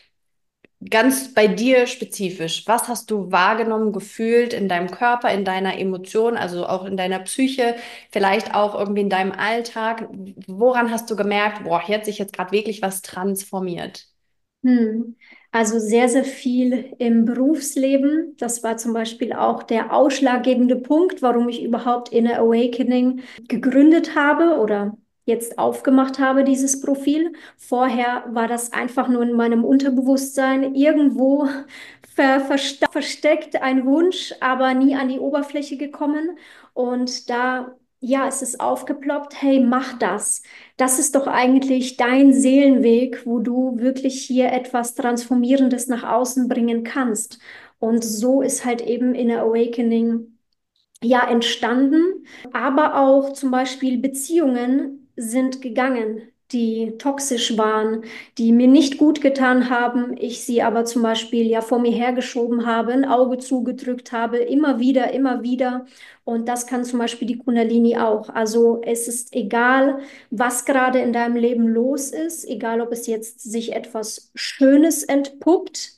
Ganz bei dir spezifisch, was hast du wahrgenommen, gefühlt in deinem Körper, in deiner Emotion, also auch in deiner Psyche, vielleicht auch irgendwie in deinem Alltag? Woran hast du gemerkt, boah, hier hat sich jetzt gerade wirklich was transformiert? Hm. Also sehr, sehr viel im Berufsleben. Das war zum Beispiel auch der ausschlaggebende Punkt, warum ich überhaupt Inner Awakening gegründet habe oder jetzt aufgemacht habe, dieses Profil. Vorher war das einfach nur in meinem Unterbewusstsein irgendwo ver versta- versteckt, ein Wunsch, aber nie an die Oberfläche gekommen. Und da, ja, es ist aufgeploppt, hey, mach das. Das ist doch eigentlich dein Seelenweg, wo du wirklich hier etwas Transformierendes nach außen bringen kannst. Und so ist halt eben Inner Awakening ja entstanden, aber auch zum Beispiel Beziehungen sind gegangen, die toxisch waren, die mir nicht gut getan haben, ich sie aber zum Beispiel ja vor mir hergeschoben habe, ein Auge zugedrückt habe, immer wieder, immer wieder. Und das kann zum Beispiel die Kundalini auch. Also es ist egal, was gerade in deinem Leben los ist, egal ob es jetzt sich etwas Schönes entpuppt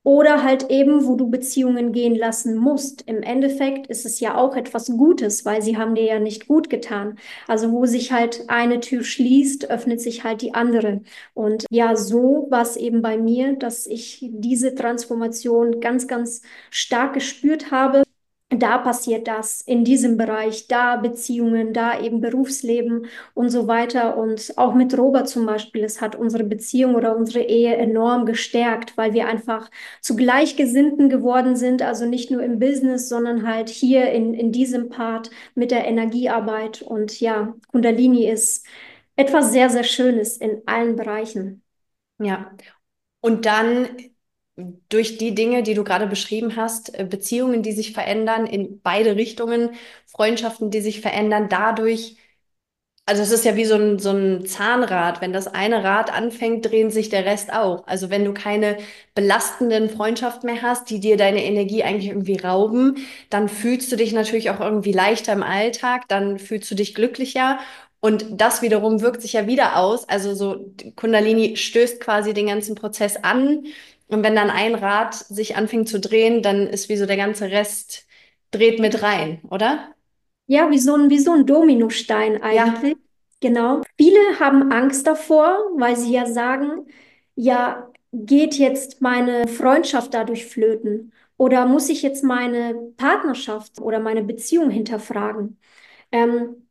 oder halt eben, wo du Beziehungen gehen lassen musst. Im Endeffekt ist es ja auch etwas Gutes, weil sie haben dir ja nicht gut getan. Also wo sich halt eine Tür schließt, öffnet sich halt die andere. Und ja, so war es eben bei mir, dass ich diese Transformation ganz, ganz stark gespürt habe. Da passiert das in diesem Bereich, da Beziehungen, da eben Berufsleben und so weiter. Und auch mit Robert zum Beispiel, es hat unsere Beziehung oder unsere Ehe enorm gestärkt, weil wir einfach zu Gleichgesinnten geworden sind. Also nicht nur im Business, sondern halt hier in, in diesem Part mit der Energiearbeit. Und ja, Kundalini ist etwas sehr, sehr Schönes in allen Bereichen. Ja. Und dann durch die Dinge, die du gerade beschrieben hast, äh, Beziehungen, die sich verändern in beide Richtungen, Freundschaften, die sich verändern, dadurch, also es ist ja wie so ein, so ein Zahnrad. Wenn das eine Rad anfängt, drehen sich der Rest auch. Also wenn du keine belastenden Freundschaften mehr hast, die dir deine Energie eigentlich irgendwie rauben, dann fühlst du dich natürlich auch irgendwie leichter im Alltag, dann fühlst du dich glücklicher. Und das wiederum wirkt sich ja wieder aus. Also so Kundalini stößt quasi den ganzen Prozess an. Und wenn dann ein Rad sich anfängt zu drehen, dann ist wie so der ganze Rest dreht mit rein, oder? Ja, wie so ein, wie so ein Dominostein Ja. eigentlich. Genau. Viele haben Angst davor, weil sie ja sagen, ja, geht jetzt meine Freundschaft dadurch flöten? Oder muss ich jetzt meine Partnerschaft oder meine Beziehung hinterfragen? Ähm,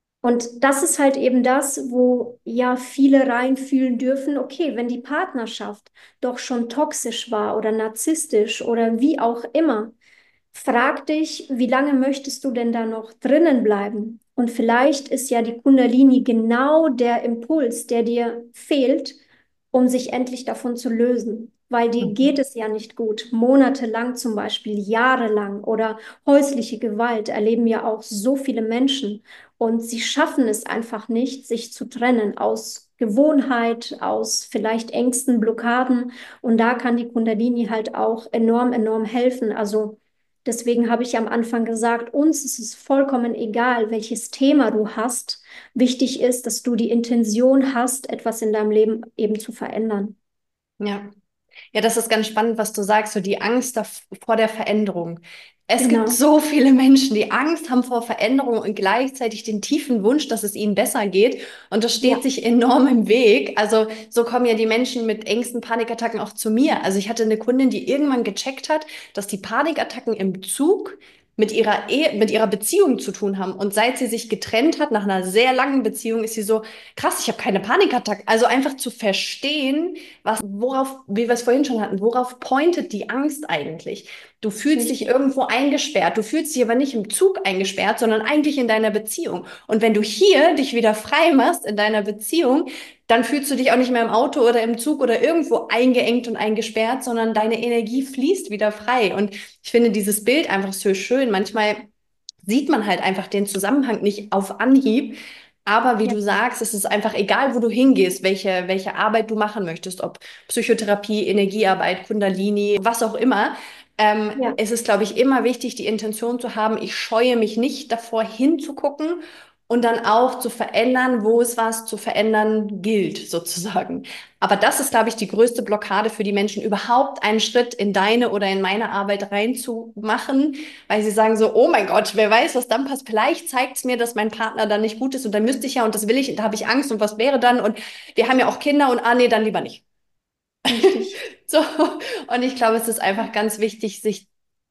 und das ist halt eben das, wo ja viele reinfühlen dürfen, okay, wenn die Partnerschaft doch schon toxisch war oder narzisstisch oder wie auch immer, frag dich, wie lange möchtest du denn da noch drinnen bleiben? Und vielleicht ist ja die Kundalini genau der Impuls, der dir fehlt, um sich endlich davon zu lösen. Weil dir geht es ja nicht gut. Monatelang zum Beispiel, jahrelang oder häusliche Gewalt erleben ja auch so viele Menschen. Und sie schaffen es einfach nicht, sich zu trennen aus Gewohnheit, aus vielleicht Ängsten, Blockaden. Und da kann die Kundalini halt auch enorm, enorm helfen. Also deswegen habe ich am Anfang gesagt, uns ist es vollkommen egal, welches Thema du hast. Wichtig ist, dass du die Intention hast, etwas in deinem Leben eben zu verändern. Ja. Ja, das ist ganz spannend, was du sagst, so die Angst dav- vor der Veränderung. Es gibt Genau. so viele Menschen, die Angst haben vor Veränderung und gleichzeitig den tiefen Wunsch, dass es ihnen besser geht. Und das steht Ja, sich enorm im Weg. Also so kommen ja die Menschen mit Ängsten, Panikattacken auch zu mir. Also ich hatte eine Kundin, die irgendwann gecheckt hat, dass die Panikattacken im Zug mit ihrer Ehe, mit ihrer Beziehung zu tun haben. Und seit sie sich getrennt hat, nach einer sehr langen Beziehung, ist sie so, krass, ich habe keine Panikattacken. Also einfach zu verstehen, was, worauf, wie wir es vorhin schon hatten, worauf pointet die Angst eigentlich? Du fühlst dich richtig. irgendwo eingesperrt, du fühlst dich aber nicht im Zug eingesperrt, sondern eigentlich in deiner Beziehung. Und wenn du hier dich wieder frei machst in deiner Beziehung, dann fühlst du dich auch nicht mehr im Auto oder im Zug oder irgendwo eingeengt und eingesperrt, sondern deine Energie fließt wieder frei. Und ich finde dieses Bild einfach so schön. Manchmal sieht man halt einfach den Zusammenhang nicht auf Anhieb. Aber wie Ja, du sagst, es ist einfach egal, wo du hingehst, welche, welche Arbeit du machen möchtest, ob Psychotherapie, Energiearbeit, Kundalini, was auch immer. Ähm, ja, es ist, glaube ich, immer wichtig, die Intention zu haben, ich scheue mich nicht davor hinzugucken und dann auch zu verändern, wo es was zu verändern gilt, sozusagen. Aber das ist, glaube ich, die größte Blockade für die Menschen, überhaupt einen Schritt in deine oder in meine Arbeit reinzumachen, weil sie sagen so, oh mein Gott, wer weiß, was dann passt. Vielleicht zeigt es mir, dass mein Partner dann nicht gut ist und dann müsste ich ja und das will ich und da habe ich Angst und was wäre dann und wir haben ja auch Kinder und ah nee, dann lieber nicht. richtig. So, und ich glaube, es ist einfach ganz wichtig, sich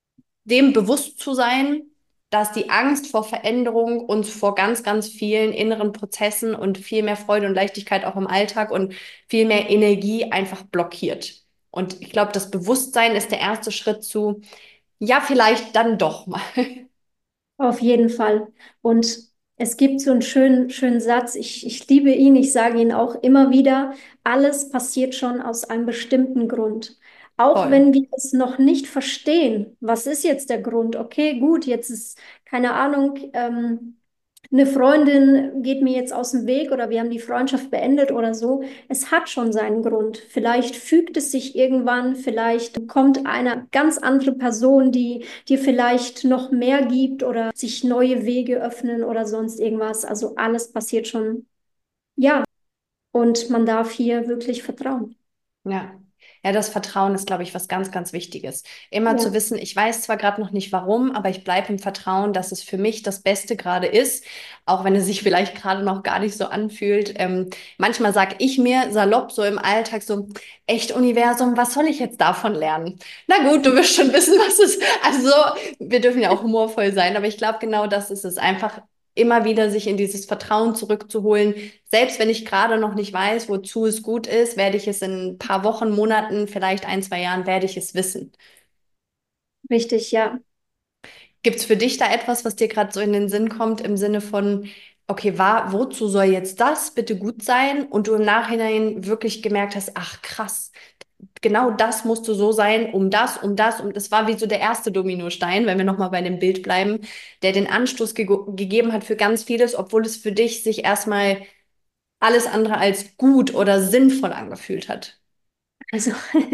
dem bewusst zu sein, dass die Angst vor Veränderung uns vor ganz, ganz vielen inneren Prozessen und viel mehr Freude und Leichtigkeit auch im Alltag und viel mehr Energie einfach blockiert. Und ich glaube, das Bewusstsein ist der erste Schritt zu, ja, vielleicht dann doch mal. Auf jeden Fall. Und es gibt so einen schönen, schönen Satz, ich, ich liebe ihn, ich sage ihn auch immer wieder, alles passiert schon aus einem bestimmten Grund. Auch Voll. wenn wir es noch nicht verstehen, was ist jetzt der Grund? Okay, gut, jetzt ist keine Ahnung, ähm, eine Freundin geht mir jetzt aus dem Weg oder wir haben die Freundschaft beendet oder so. Es hat schon seinen Grund. Vielleicht fügt es sich irgendwann, vielleicht kommt eine ganz andere Person, die dir vielleicht noch mehr gibt oder sich neue Wege öffnen oder sonst irgendwas. Also alles passiert schon. Ja, und man darf hier wirklich vertrauen. Ja. Ja, das Vertrauen ist, glaube ich, was ganz, ganz Wichtiges. Immer zu Ja, wissen, ich weiß zwar gerade noch nicht warum, aber ich bleibe im Vertrauen, dass es für mich das Beste gerade ist, auch wenn es sich vielleicht gerade noch gar nicht so anfühlt. Ähm, manchmal sage ich mir salopp so im Alltag so, echt Universum, was soll ich jetzt davon lernen? Na gut, du wirst schon wissen, was es, also wir dürfen ja auch humorvoll sein, aber ich glaube, genau das ist es. Einfach immer wieder sich in dieses Vertrauen zurückzuholen. Selbst wenn ich gerade noch nicht weiß, wozu es gut ist, werde ich es in ein paar Wochen, Monaten, vielleicht ein, zwei Jahren, werde ich es wissen. richtig, ja. Gibt es für dich da etwas, was dir gerade so in den Sinn kommt, im Sinne von, okay, war, wozu soll jetzt das bitte gut sein? Und du im Nachhinein wirklich gemerkt hast, ach krass, genau das musste so sein, um das, um das, um das war wie so der erste Dominostein, wenn wir nochmal bei dem Bild bleiben, der den Anstoß ge gegeben hat für ganz vieles, obwohl es für dich sich erstmal alles andere als gut oder sinnvoll angefühlt hat. Also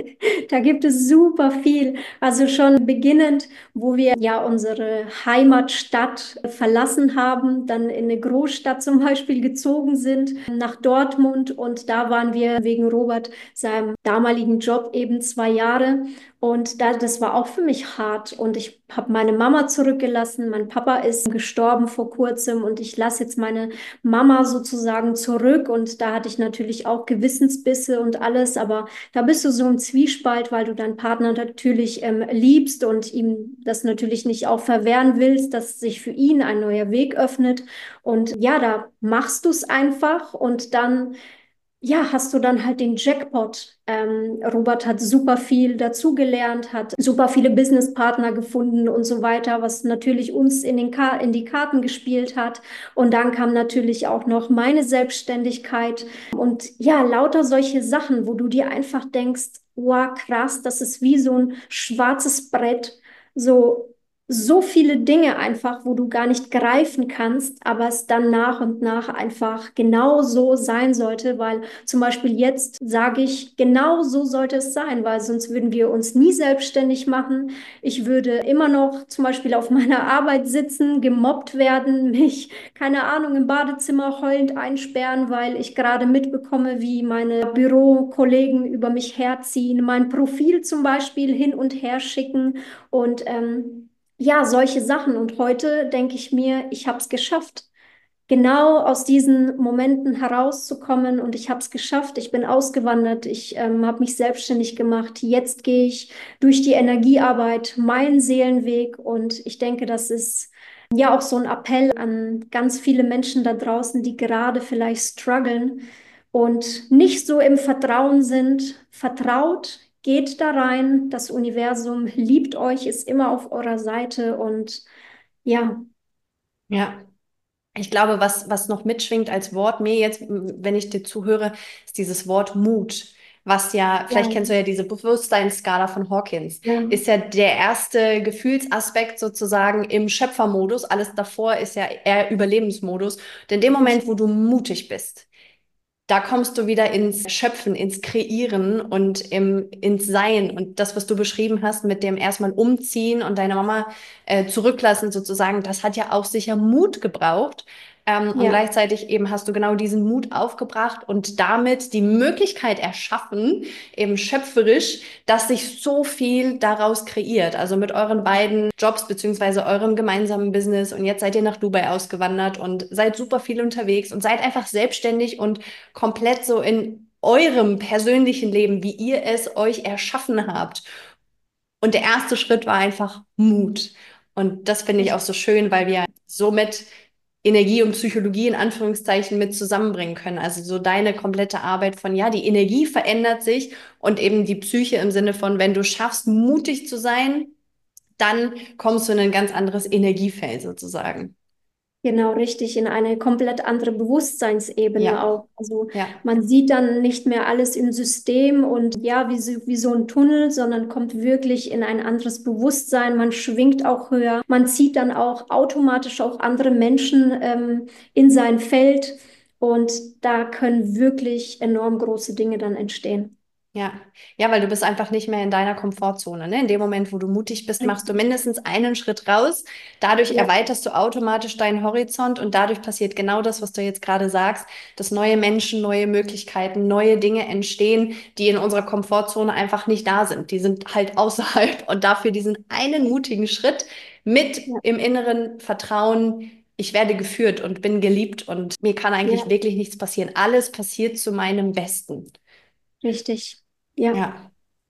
da gibt es super viel. Also schon beginnend, wo wir ja unsere Heimatstadt verlassen haben, dann in eine Großstadt zum Beispiel gezogen sind, nach Dortmund. Und da waren wir wegen Robert seinem damaligen Job eben zwei Jahre. Und da, das war auch für mich hart. Und ich habe meine Mama zurückgelassen. Mein Papa ist gestorben vor kurzem und ich lasse jetzt meine Mama sozusagen zurück. Und da hatte ich natürlich auch Gewissensbisse und alles, aber da bist du so im Zwiespalt, weil du deinen Partner natürlich ähm, liebst und ihm das natürlich nicht auch verwehren willst, dass sich für ihn ein neuer Weg öffnet. Und ja, da machst du es einfach und dann ja, hast du dann halt den Jackpot. Ähm, Robert hat super viel dazugelernt, hat super viele Businesspartner gefunden und so weiter, was natürlich uns in den Ka in die Karten gespielt hat. Und dann kam natürlich auch noch meine Selbstständigkeit und ja, lauter solche Sachen, wo du dir einfach denkst, wow, krass, das ist wie so ein schwarzes Brett, so so viele Dinge einfach, wo du gar nicht greifen kannst, aber es dann nach und nach einfach genau so sein sollte, weil zum Beispiel jetzt sage ich, genau so sollte es sein, weil sonst würden wir uns nie selbstständig machen. Ich würde immer noch zum Beispiel auf meiner Arbeit sitzen, gemobbt werden, mich, keine Ahnung, im Badezimmer heulend einsperren, weil ich gerade mitbekomme, wie meine Bürokollegen über mich herziehen, mein Profil zum Beispiel hin und her schicken und ähm, ja, solche Sachen. Und heute denke ich mir, ich habe es geschafft, genau aus diesen Momenten herauszukommen. Und ich habe es geschafft. Ich bin ausgewandert. Ich ähm, habe mich selbstständig gemacht. Jetzt gehe ich durch die Energiearbeit meinen Seelenweg. Und ich denke, das ist ja auch so ein Appell an ganz viele Menschen da draußen, die gerade vielleicht strugglen und nicht so im Vertrauen sind. Vertraut. Geht da rein, das Universum liebt euch, ist immer auf eurer Seite und ja, Ja. Ich glaube, was, was noch mitschwingt als Wort, mir jetzt, m, wenn ich dir zuhöre, ist dieses Wort Mut. Was ja, vielleicht ja, kennst du ja diese Bewusstseinsskala von Hawkins, ja, ist ja der erste Gefühlsaspekt sozusagen im Schöpfermodus. Alles davor ist ja eher Überlebensmodus. Und in dem Moment, wo du mutig bist, da kommst du wieder ins Schöpfen, ins Kreieren und im, ins Sein. Und das, was du beschrieben hast mit dem erstmal umziehen und deine Mama äh, zurücklassen sozusagen, das hat ja auch sicher Mut gebraucht. Ähm, und ja. gleichzeitig eben hast du genau diesen Mut aufgebracht und damit die Möglichkeit erschaffen, eben schöpferisch, dass sich so viel daraus kreiert. Also mit euren beiden Jobs beziehungsweise eurem gemeinsamen Business. Und jetzt seid ihr nach Dubai ausgewandert und seid super viel unterwegs und seid einfach selbstständig und komplett so in eurem persönlichen Leben, wie ihr es euch erschaffen habt. Und der erste Schritt war einfach Mut. Und das finde ich auch so schön, weil wir somit Energie und Psychologie in Anführungszeichen mit zusammenbringen können. Also so deine komplette Arbeit von, ja, die Energie verändert sich und eben die Psyche im Sinne von, wenn du schaffst, mutig zu sein, dann kommst du in ein ganz anderes Energiefeld sozusagen. Genau, richtig, in eine komplett andere Bewusstseinsebene Ja, auch. Also ja. man sieht dann nicht mehr alles im System und ja, wie so, wie so ein Tunnel, sondern kommt wirklich in ein anderes Bewusstsein. Man schwingt auch höher. Man zieht dann auch automatisch auch andere Menschen ähm, in sein Feld und da können wirklich enorm große Dinge dann entstehen. Ja, ja, weil du bist einfach nicht mehr in deiner Komfortzone, ne? In dem Moment, wo du mutig bist, machst du Richtig. mindestens einen Schritt raus. Dadurch Ja, erweiterst du automatisch deinen Horizont und dadurch passiert genau das, was du jetzt gerade sagst, dass neue Menschen, neue Möglichkeiten, neue Dinge entstehen, die in unserer Komfortzone einfach nicht da sind. Die sind halt außerhalb und dafür diesen einen mutigen Schritt mit ja, im inneren Vertrauen. Ich werde geführt und bin geliebt und mir kann eigentlich ja, wirklich nichts passieren. Alles passiert zu meinem Besten. richtig. Ja. Ja.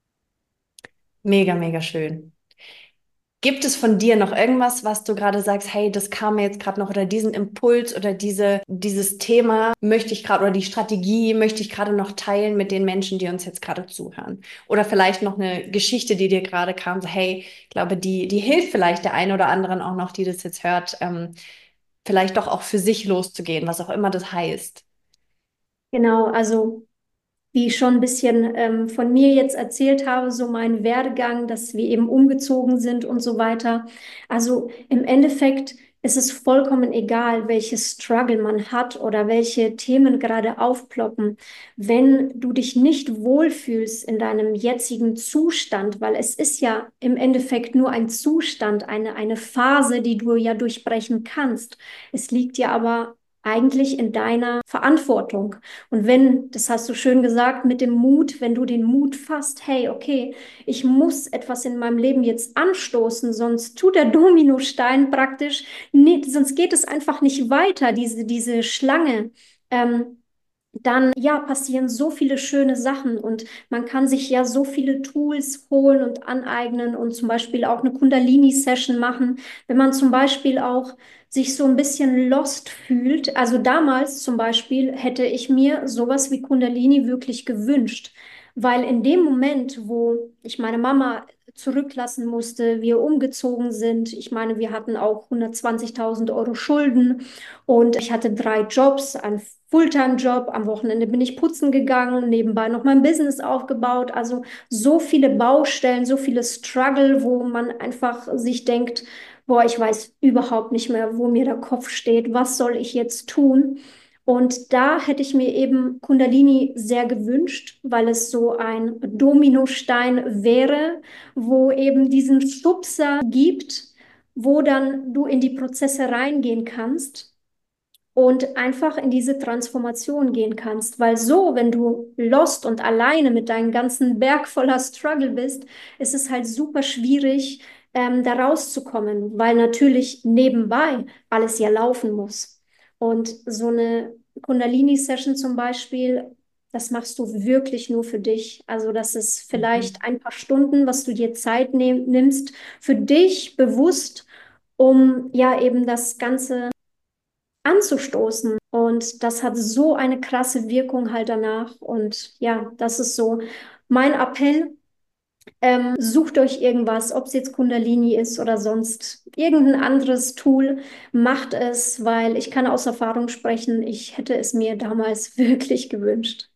Mega, mega schön. Gibt es von dir noch irgendwas, was du gerade sagst, hey, das kam mir jetzt gerade noch oder diesen Impuls oder diese, dieses Thema möchte ich gerade oder die Strategie möchte ich gerade noch teilen mit den Menschen, die uns jetzt gerade zuhören? Oder vielleicht noch eine Geschichte, die dir gerade kam, so hey, ich glaube, die, die hilft vielleicht der einen oder anderen auch noch, die das jetzt hört, ähm, vielleicht doch auch für sich loszugehen, was auch immer das heißt. Genau, also wie ich schon ein bisschen ähm, von mir jetzt erzählt habe, so mein Werdegang, dass wir eben umgezogen sind und so weiter. Also im Endeffekt ist es vollkommen egal, welches Struggle man hat oder welche Themen gerade aufploppen. Wenn du dich nicht wohlfühlst in deinem jetzigen Zustand, weil es ist ja im Endeffekt nur ein Zustand, eine, eine Phase, die du ja durchbrechen kannst. Es liegt ja aber eigentlich in deiner Verantwortung. Und wenn, das hast du schön gesagt, mit dem Mut, wenn du den Mut fasst, hey, okay, ich muss etwas in meinem Leben jetzt anstoßen, sonst tut der Dominostein praktisch, nee, sonst geht es einfach nicht weiter, diese, diese Schlange. Ähm, Dann ja, passieren so viele schöne Sachen und man kann sich ja so viele Tools holen und aneignen und zum Beispiel auch eine Kundalini-Session machen, wenn man zum Beispiel auch sich so ein bisschen lost fühlt. Also damals zum Beispiel hätte ich mir sowas wie Kundalini wirklich gewünscht, weil in dem Moment, wo ich meine Mama zurücklassen musste, wir umgezogen sind, ich meine, wir hatten auch hundertzwanzigtausend Euro Schulden und ich hatte drei Jobs, einen Fulltime-Job. Am Wochenende bin ich putzen gegangen, nebenbei noch mein Business aufgebaut. Also so viele Baustellen, so viele Struggle, wo man einfach sich denkt, boah, ich weiß überhaupt nicht mehr, wo mir der Kopf steht. Was soll ich jetzt tun? Und da hätte ich mir eben Kundalini sehr gewünscht, weil es so ein Dominostein wäre, wo eben diesen Stupser gibt, wo dann du in die Prozesse reingehen kannst und einfach in diese Transformation gehen kannst. Weil so, wenn du lost und alleine mit deinem ganzen Berg voller Struggle bist, ist es halt super schwierig, ähm, da rauszukommen, weil natürlich nebenbei alles ja laufen muss. Und so eine Kundalini-Session zum Beispiel, das machst du wirklich nur für dich. Also das ist Mhm. vielleicht ein paar Stunden, was du dir Zeit nehm, nimmst, für dich bewusst, um ja eben das Ganze anzustoßen. Und das hat so eine krasse Wirkung halt danach. Und ja, das ist so mein Appell. Ähm, sucht euch irgendwas, ob es jetzt Kundalini ist oder sonst irgendein anderes Tool, macht es, weil ich kann aus Erfahrung sprechen, ich hätte es mir damals wirklich gewünscht.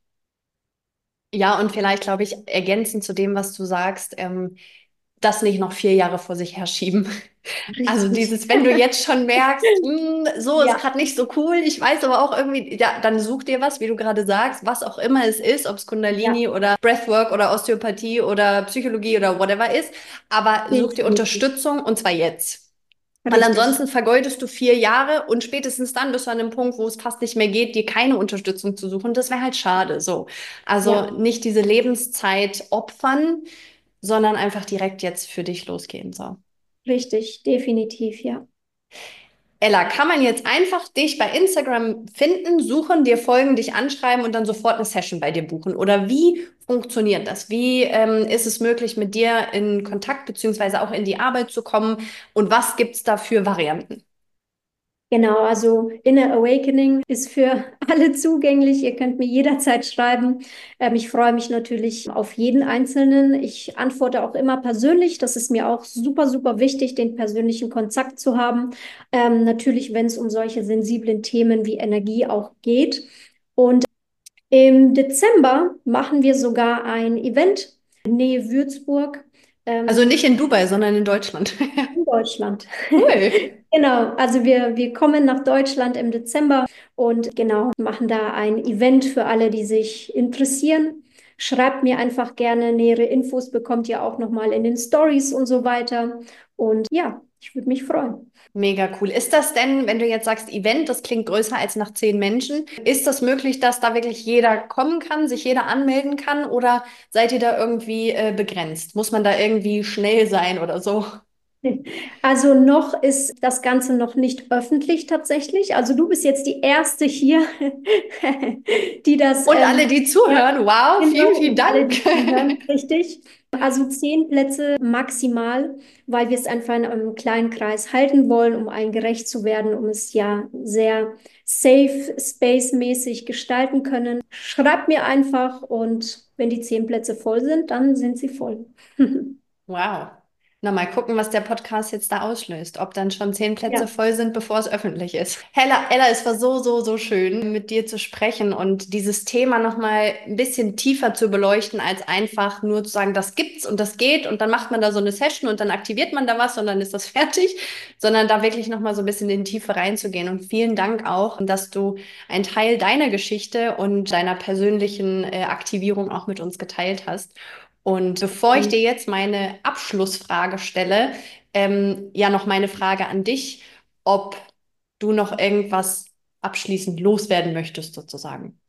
Ja, und vielleicht, glaube ich, ergänzend zu dem, was du sagst, ähm, das nicht noch vier Jahre vor sich herschieben. Also Richtig. dieses, wenn du jetzt schon merkst, hm, so ist Ja, gerade nicht so cool, ich weiß aber auch irgendwie, ja, dann such dir was, wie du gerade sagst, was auch immer es ist, ob es ja, Kundalini oder Breathwork oder Osteopathie oder Psychologie oder whatever ist, aber such dir definitiv. Unterstützung und zwar jetzt. Weil Richtig. ansonsten vergeudest du vier Jahre und spätestens dann bist du an dem Punkt, wo es fast nicht mehr geht, dir keine Unterstützung zu suchen. Das wäre halt schade, so. Also Ja, nicht diese Lebenszeit opfern, sondern einfach direkt jetzt für dich losgehen, so. richtig, definitiv, ja. Ella, kann man jetzt einfach dich bei Instagram finden, suchen, dir folgen, dich anschreiben und dann sofort eine Session bei dir buchen? Oder wie funktioniert das? Wie ähm, ist es möglich, mit dir in Kontakt beziehungsweise auch in die Arbeit zu kommen? Und was gibt es da für Varianten? Genau, also Inner Awakening ist für alle zugänglich. Ihr könnt mir jederzeit schreiben. Ähm, ich freue mich natürlich auf jeden Einzelnen. Ich antworte auch immer persönlich. Das ist mir auch super, super wichtig, den persönlichen Kontakt zu haben. Ähm, natürlich, wenn es um solche sensiblen Themen wie Energie auch geht. Und im Dezember machen wir sogar ein Event in Nähe Würzburg, Also ähm, nicht in Dubai, sondern in Deutschland. in Deutschland. Cool. Genau, also wir, wir kommen nach Deutschland im Dezember und genau, machen da ein Event für alle, die sich interessieren Schreibt mir einfach gerne nähere Infos, bekommt ihr auch nochmal in den Stories und so weiter. Und ja, ich würde mich freuen. Mega cool. Ist das denn, wenn du jetzt sagst, Event, das klingt größer als nach zehn Menschen, ist das möglich, dass da wirklich jeder kommen kann, sich jeder anmelden kann oder seid ihr da irgendwie äh, begrenzt? Muss man da irgendwie schnell sein oder so? Also noch ist das Ganze noch nicht öffentlich tatsächlich. Also du bist jetzt die Erste hier, die das, Und alle, ähm, die ja, zuhören, wow, genau, vielen, vielen und alle, Dank. die zuhören, richtig. Also zehn Plätze maximal, weil wir es einfach in einem kleinen Kreis halten wollen, um allen gerecht zu werden, um es ja sehr safe, space-mäßig gestalten können. Schreibt mir einfach und wenn die zehn Plätze voll sind, dann sind sie voll. Wow. Na, mal gucken, was der Podcast jetzt da auslöst. Ob dann schon zehn Plätze Ja, voll sind, bevor es öffentlich ist. Hella, Ella, es war so, so, so schön, mit dir zu sprechen und dieses Thema nochmal ein bisschen tiefer zu beleuchten, als einfach nur zu sagen, das gibt's und das geht und dann macht man da so eine Session und dann aktiviert man da was und dann ist das fertig, sondern da wirklich nochmal so ein bisschen in die Tiefe reinzugehen. Und vielen Dank auch, dass du einen Teil deiner Geschichte und deiner persönlichen äh, Aktivierung auch mit uns geteilt hast. Und bevor ich dir jetzt meine Abschlussfrage stelle, ähm, ja noch meine Frage an dich, ob du noch irgendwas abschließend loswerden möchtest, sozusagen.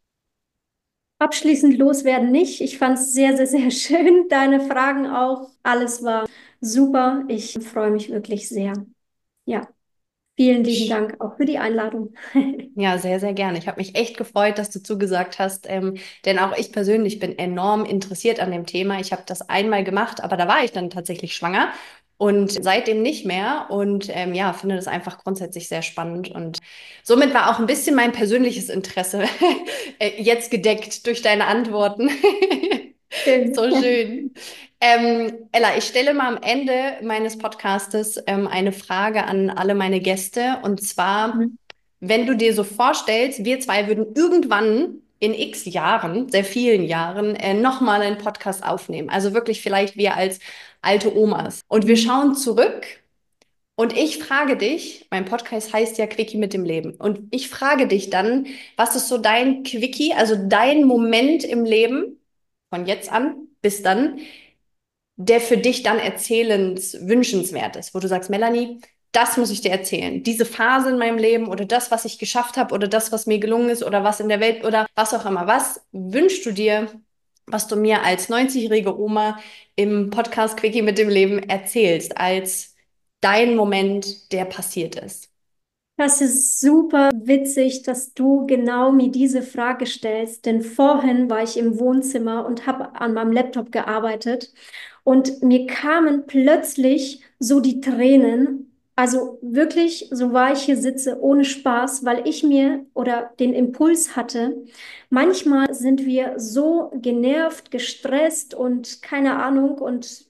abschließend loswerden nicht. Ich fand es sehr, sehr, sehr schön. Deine Fragen auch. Alles war super. Ich freue mich wirklich sehr. Ja, vielen lieben Dank auch für die Einladung. Ja, sehr, sehr gerne. Ich habe mich echt gefreut, dass du zugesagt hast, ähm, denn auch ich persönlich bin enorm interessiert an dem Thema. Ich habe das einmal gemacht, aber da war ich dann tatsächlich schwanger und seitdem nicht mehr und ähm, ja, finde das einfach grundsätzlich sehr spannend und somit war auch ein bisschen mein persönliches Interesse äh, jetzt gedeckt durch deine Antworten. Schön. So schön. Ähm, Ella, ich stelle mal am Ende meines Podcastes ähm, eine Frage an alle meine Gäste und zwar Mhm. wenn du dir so vorstellst, wir zwei würden irgendwann in x Jahren, sehr vielen Jahren, äh, nochmal einen Podcast aufnehmen. Also wirklich vielleicht wir als alte Omas. Und wir Mhm. schauen zurück und ich frage dich, mein Podcast heißt ja Quickie mit dem Leben. Und ich frage dich dann, was ist so dein Quickie, also dein Moment im Leben, von jetzt an bis dann, der für dich dann erzählens wünschenswert ist, wo du sagst, Melanie, das muss ich dir erzählen. Diese Phase in meinem Leben oder das, was ich geschafft habe oder das, was mir gelungen ist oder was in der Welt oder was auch immer. Was wünschst du dir, was du mir als neunzig-jährige Oma im Podcast Quickie mit dem Leben erzählst, als dein Moment, der passiert ist? Das ist super witzig, dass du genau mir diese Frage stellst, denn vorhin war ich im Wohnzimmer und habe an meinem Laptop gearbeitet und mir kamen plötzlich so die Tränen. Also wirklich, so war ich hier sitze, ohne Spaß, weil ich mir oder den Impuls hatte. Manchmal sind wir so genervt, gestresst und keine Ahnung und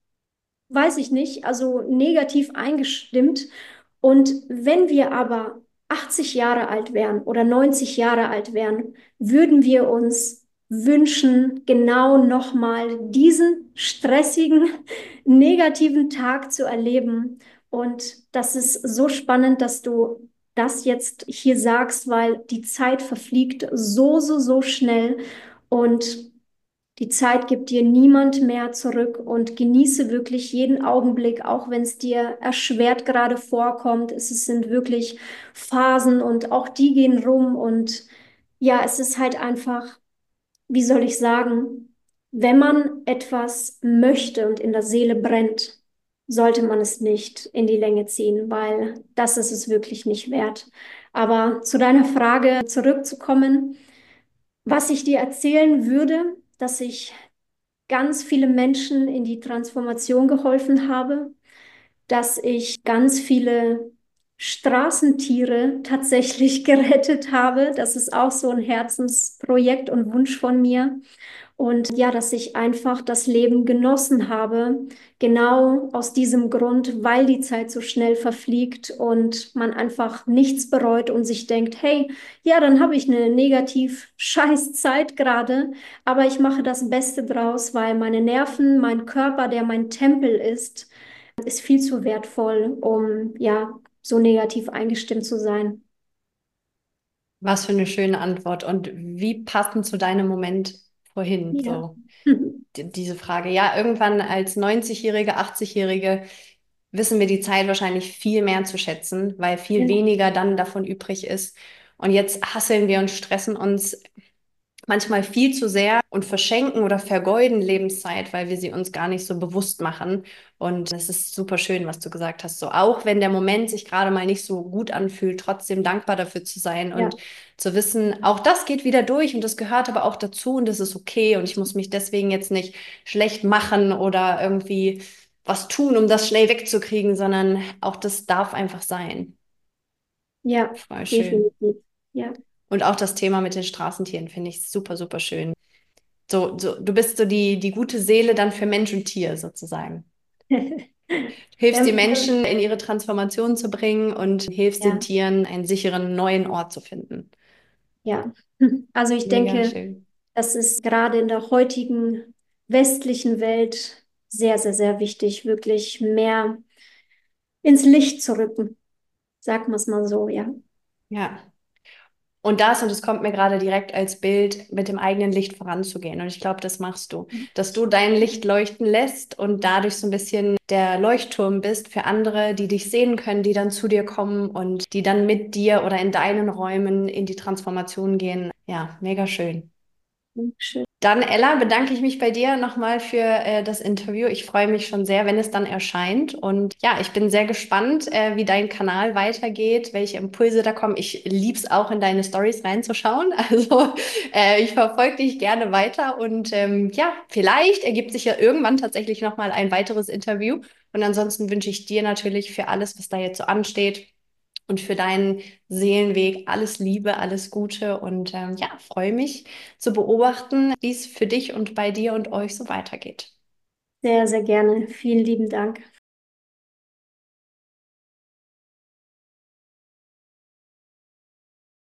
weiß ich nicht, also negativ eingestimmt. Und wenn wir aber achtzig Jahre alt wären oder neunzig Jahre alt wären, würden wir uns wünschen, genau nochmal diesen stressigen, negativen Tag zu erleben. Und das ist so spannend, dass du das jetzt hier sagst, weil die Zeit verfliegt so, so, so schnell. Und die Zeit gibt dir niemand mehr zurück und genieße wirklich jeden Augenblick, auch wenn es dir erschwert gerade vorkommt. Es sind wirklich Phasen und auch die gehen rum und ja, es ist halt einfach, wie soll ich sagen, wenn man etwas möchte und in der Seele brennt, sollte man es nicht in die Länge ziehen, weil das ist es wirklich nicht wert. Aber zu deiner Frage zurückzukommen, was ich dir erzählen würde, dass ich ganz viele Menschen in die Transformation geholfen habe, dass ich ganz viele Straßentiere tatsächlich gerettet habe. Das ist auch so ein Herzensprojekt und Wunsch von mir. Und ja, dass ich einfach das Leben genossen habe, genau aus diesem Grund, weil die Zeit so schnell verfliegt und man einfach nichts bereut und sich denkt, hey, ja, dann habe ich eine negativ scheiß Zeit gerade, aber ich mache das Beste draus, weil meine Nerven, mein Körper, der mein Tempel ist, ist viel zu wertvoll, um ja so negativ eingestimmt zu sein. Was für eine schöne Antwort und wie passend zu deinem Moment vorhin Ja. so die- diese Frage. Ja, irgendwann als neunzig-Jährige, achtzig-Jährige wissen wir die Zeit wahrscheinlich viel mehr zu schätzen, weil viel Ja. weniger dann davon übrig ist. Und jetzt hasseln wir und stressen uns manchmal viel zu sehr und verschenken oder vergeuden Lebenszeit, weil wir sie uns gar nicht so bewusst machen. Und es ist super schön, was du gesagt hast. So, auch wenn der Moment sich gerade mal nicht so gut anfühlt, trotzdem dankbar dafür zu sein und Ja. zu wissen, auch das geht wieder durch und das gehört aber auch dazu und das ist okay und ich muss mich deswegen jetzt nicht schlecht machen oder irgendwie was tun, um das schnell wegzukriegen, sondern auch das darf einfach sein. Ja, Voll schön. definitiv. Ja. Und auch das Thema mit den Straßentieren finde ich super, super schön. So, so, du bist so die, die gute Seele dann für Mensch und Tier sozusagen. Hilfst die Ähm, Menschen in ihre Transformation zu bringen und hilfst den ja, Tieren, einen sicheren neuen Ort zu finden. ja. Also ich Mega denke, schön. das ist gerade in der heutigen westlichen Welt sehr, sehr, sehr wichtig, wirklich mehr ins Licht zu rücken. Sagen wir es mal so, ja. Ja. Und das, und es kommt mir gerade direkt als Bild, mit dem eigenen Licht voranzugehen. Und ich glaube, das machst du. Dass du dein Licht leuchten lässt und dadurch so ein bisschen der Leuchtturm bist für andere, die dich sehen können, die dann zu dir kommen und die dann mit dir oder in deinen Räumen in die Transformation gehen. Ja, mega schön. Schön. Dann, Ella, bedanke ich mich bei dir nochmal für äh, das Interview. Ich freue mich schon sehr, wenn es dann erscheint. Und ja, ich bin sehr gespannt, äh, wie dein Kanal weitergeht, welche Impulse da kommen. Ich liebe es auch, in deine Stories reinzuschauen. Also äh, ich verfolge dich gerne weiter. Und ähm, ja, vielleicht ergibt sich ja irgendwann tatsächlich nochmal ein weiteres Interview. Und ansonsten wünsche ich dir natürlich für alles, was da jetzt so ansteht, und für deinen Seelenweg alles Liebe, alles Gute und ähm, ja, freue mich zu beobachten, wie es für dich und bei dir und euch so weitergeht. Sehr, sehr gerne. Vielen lieben Dank.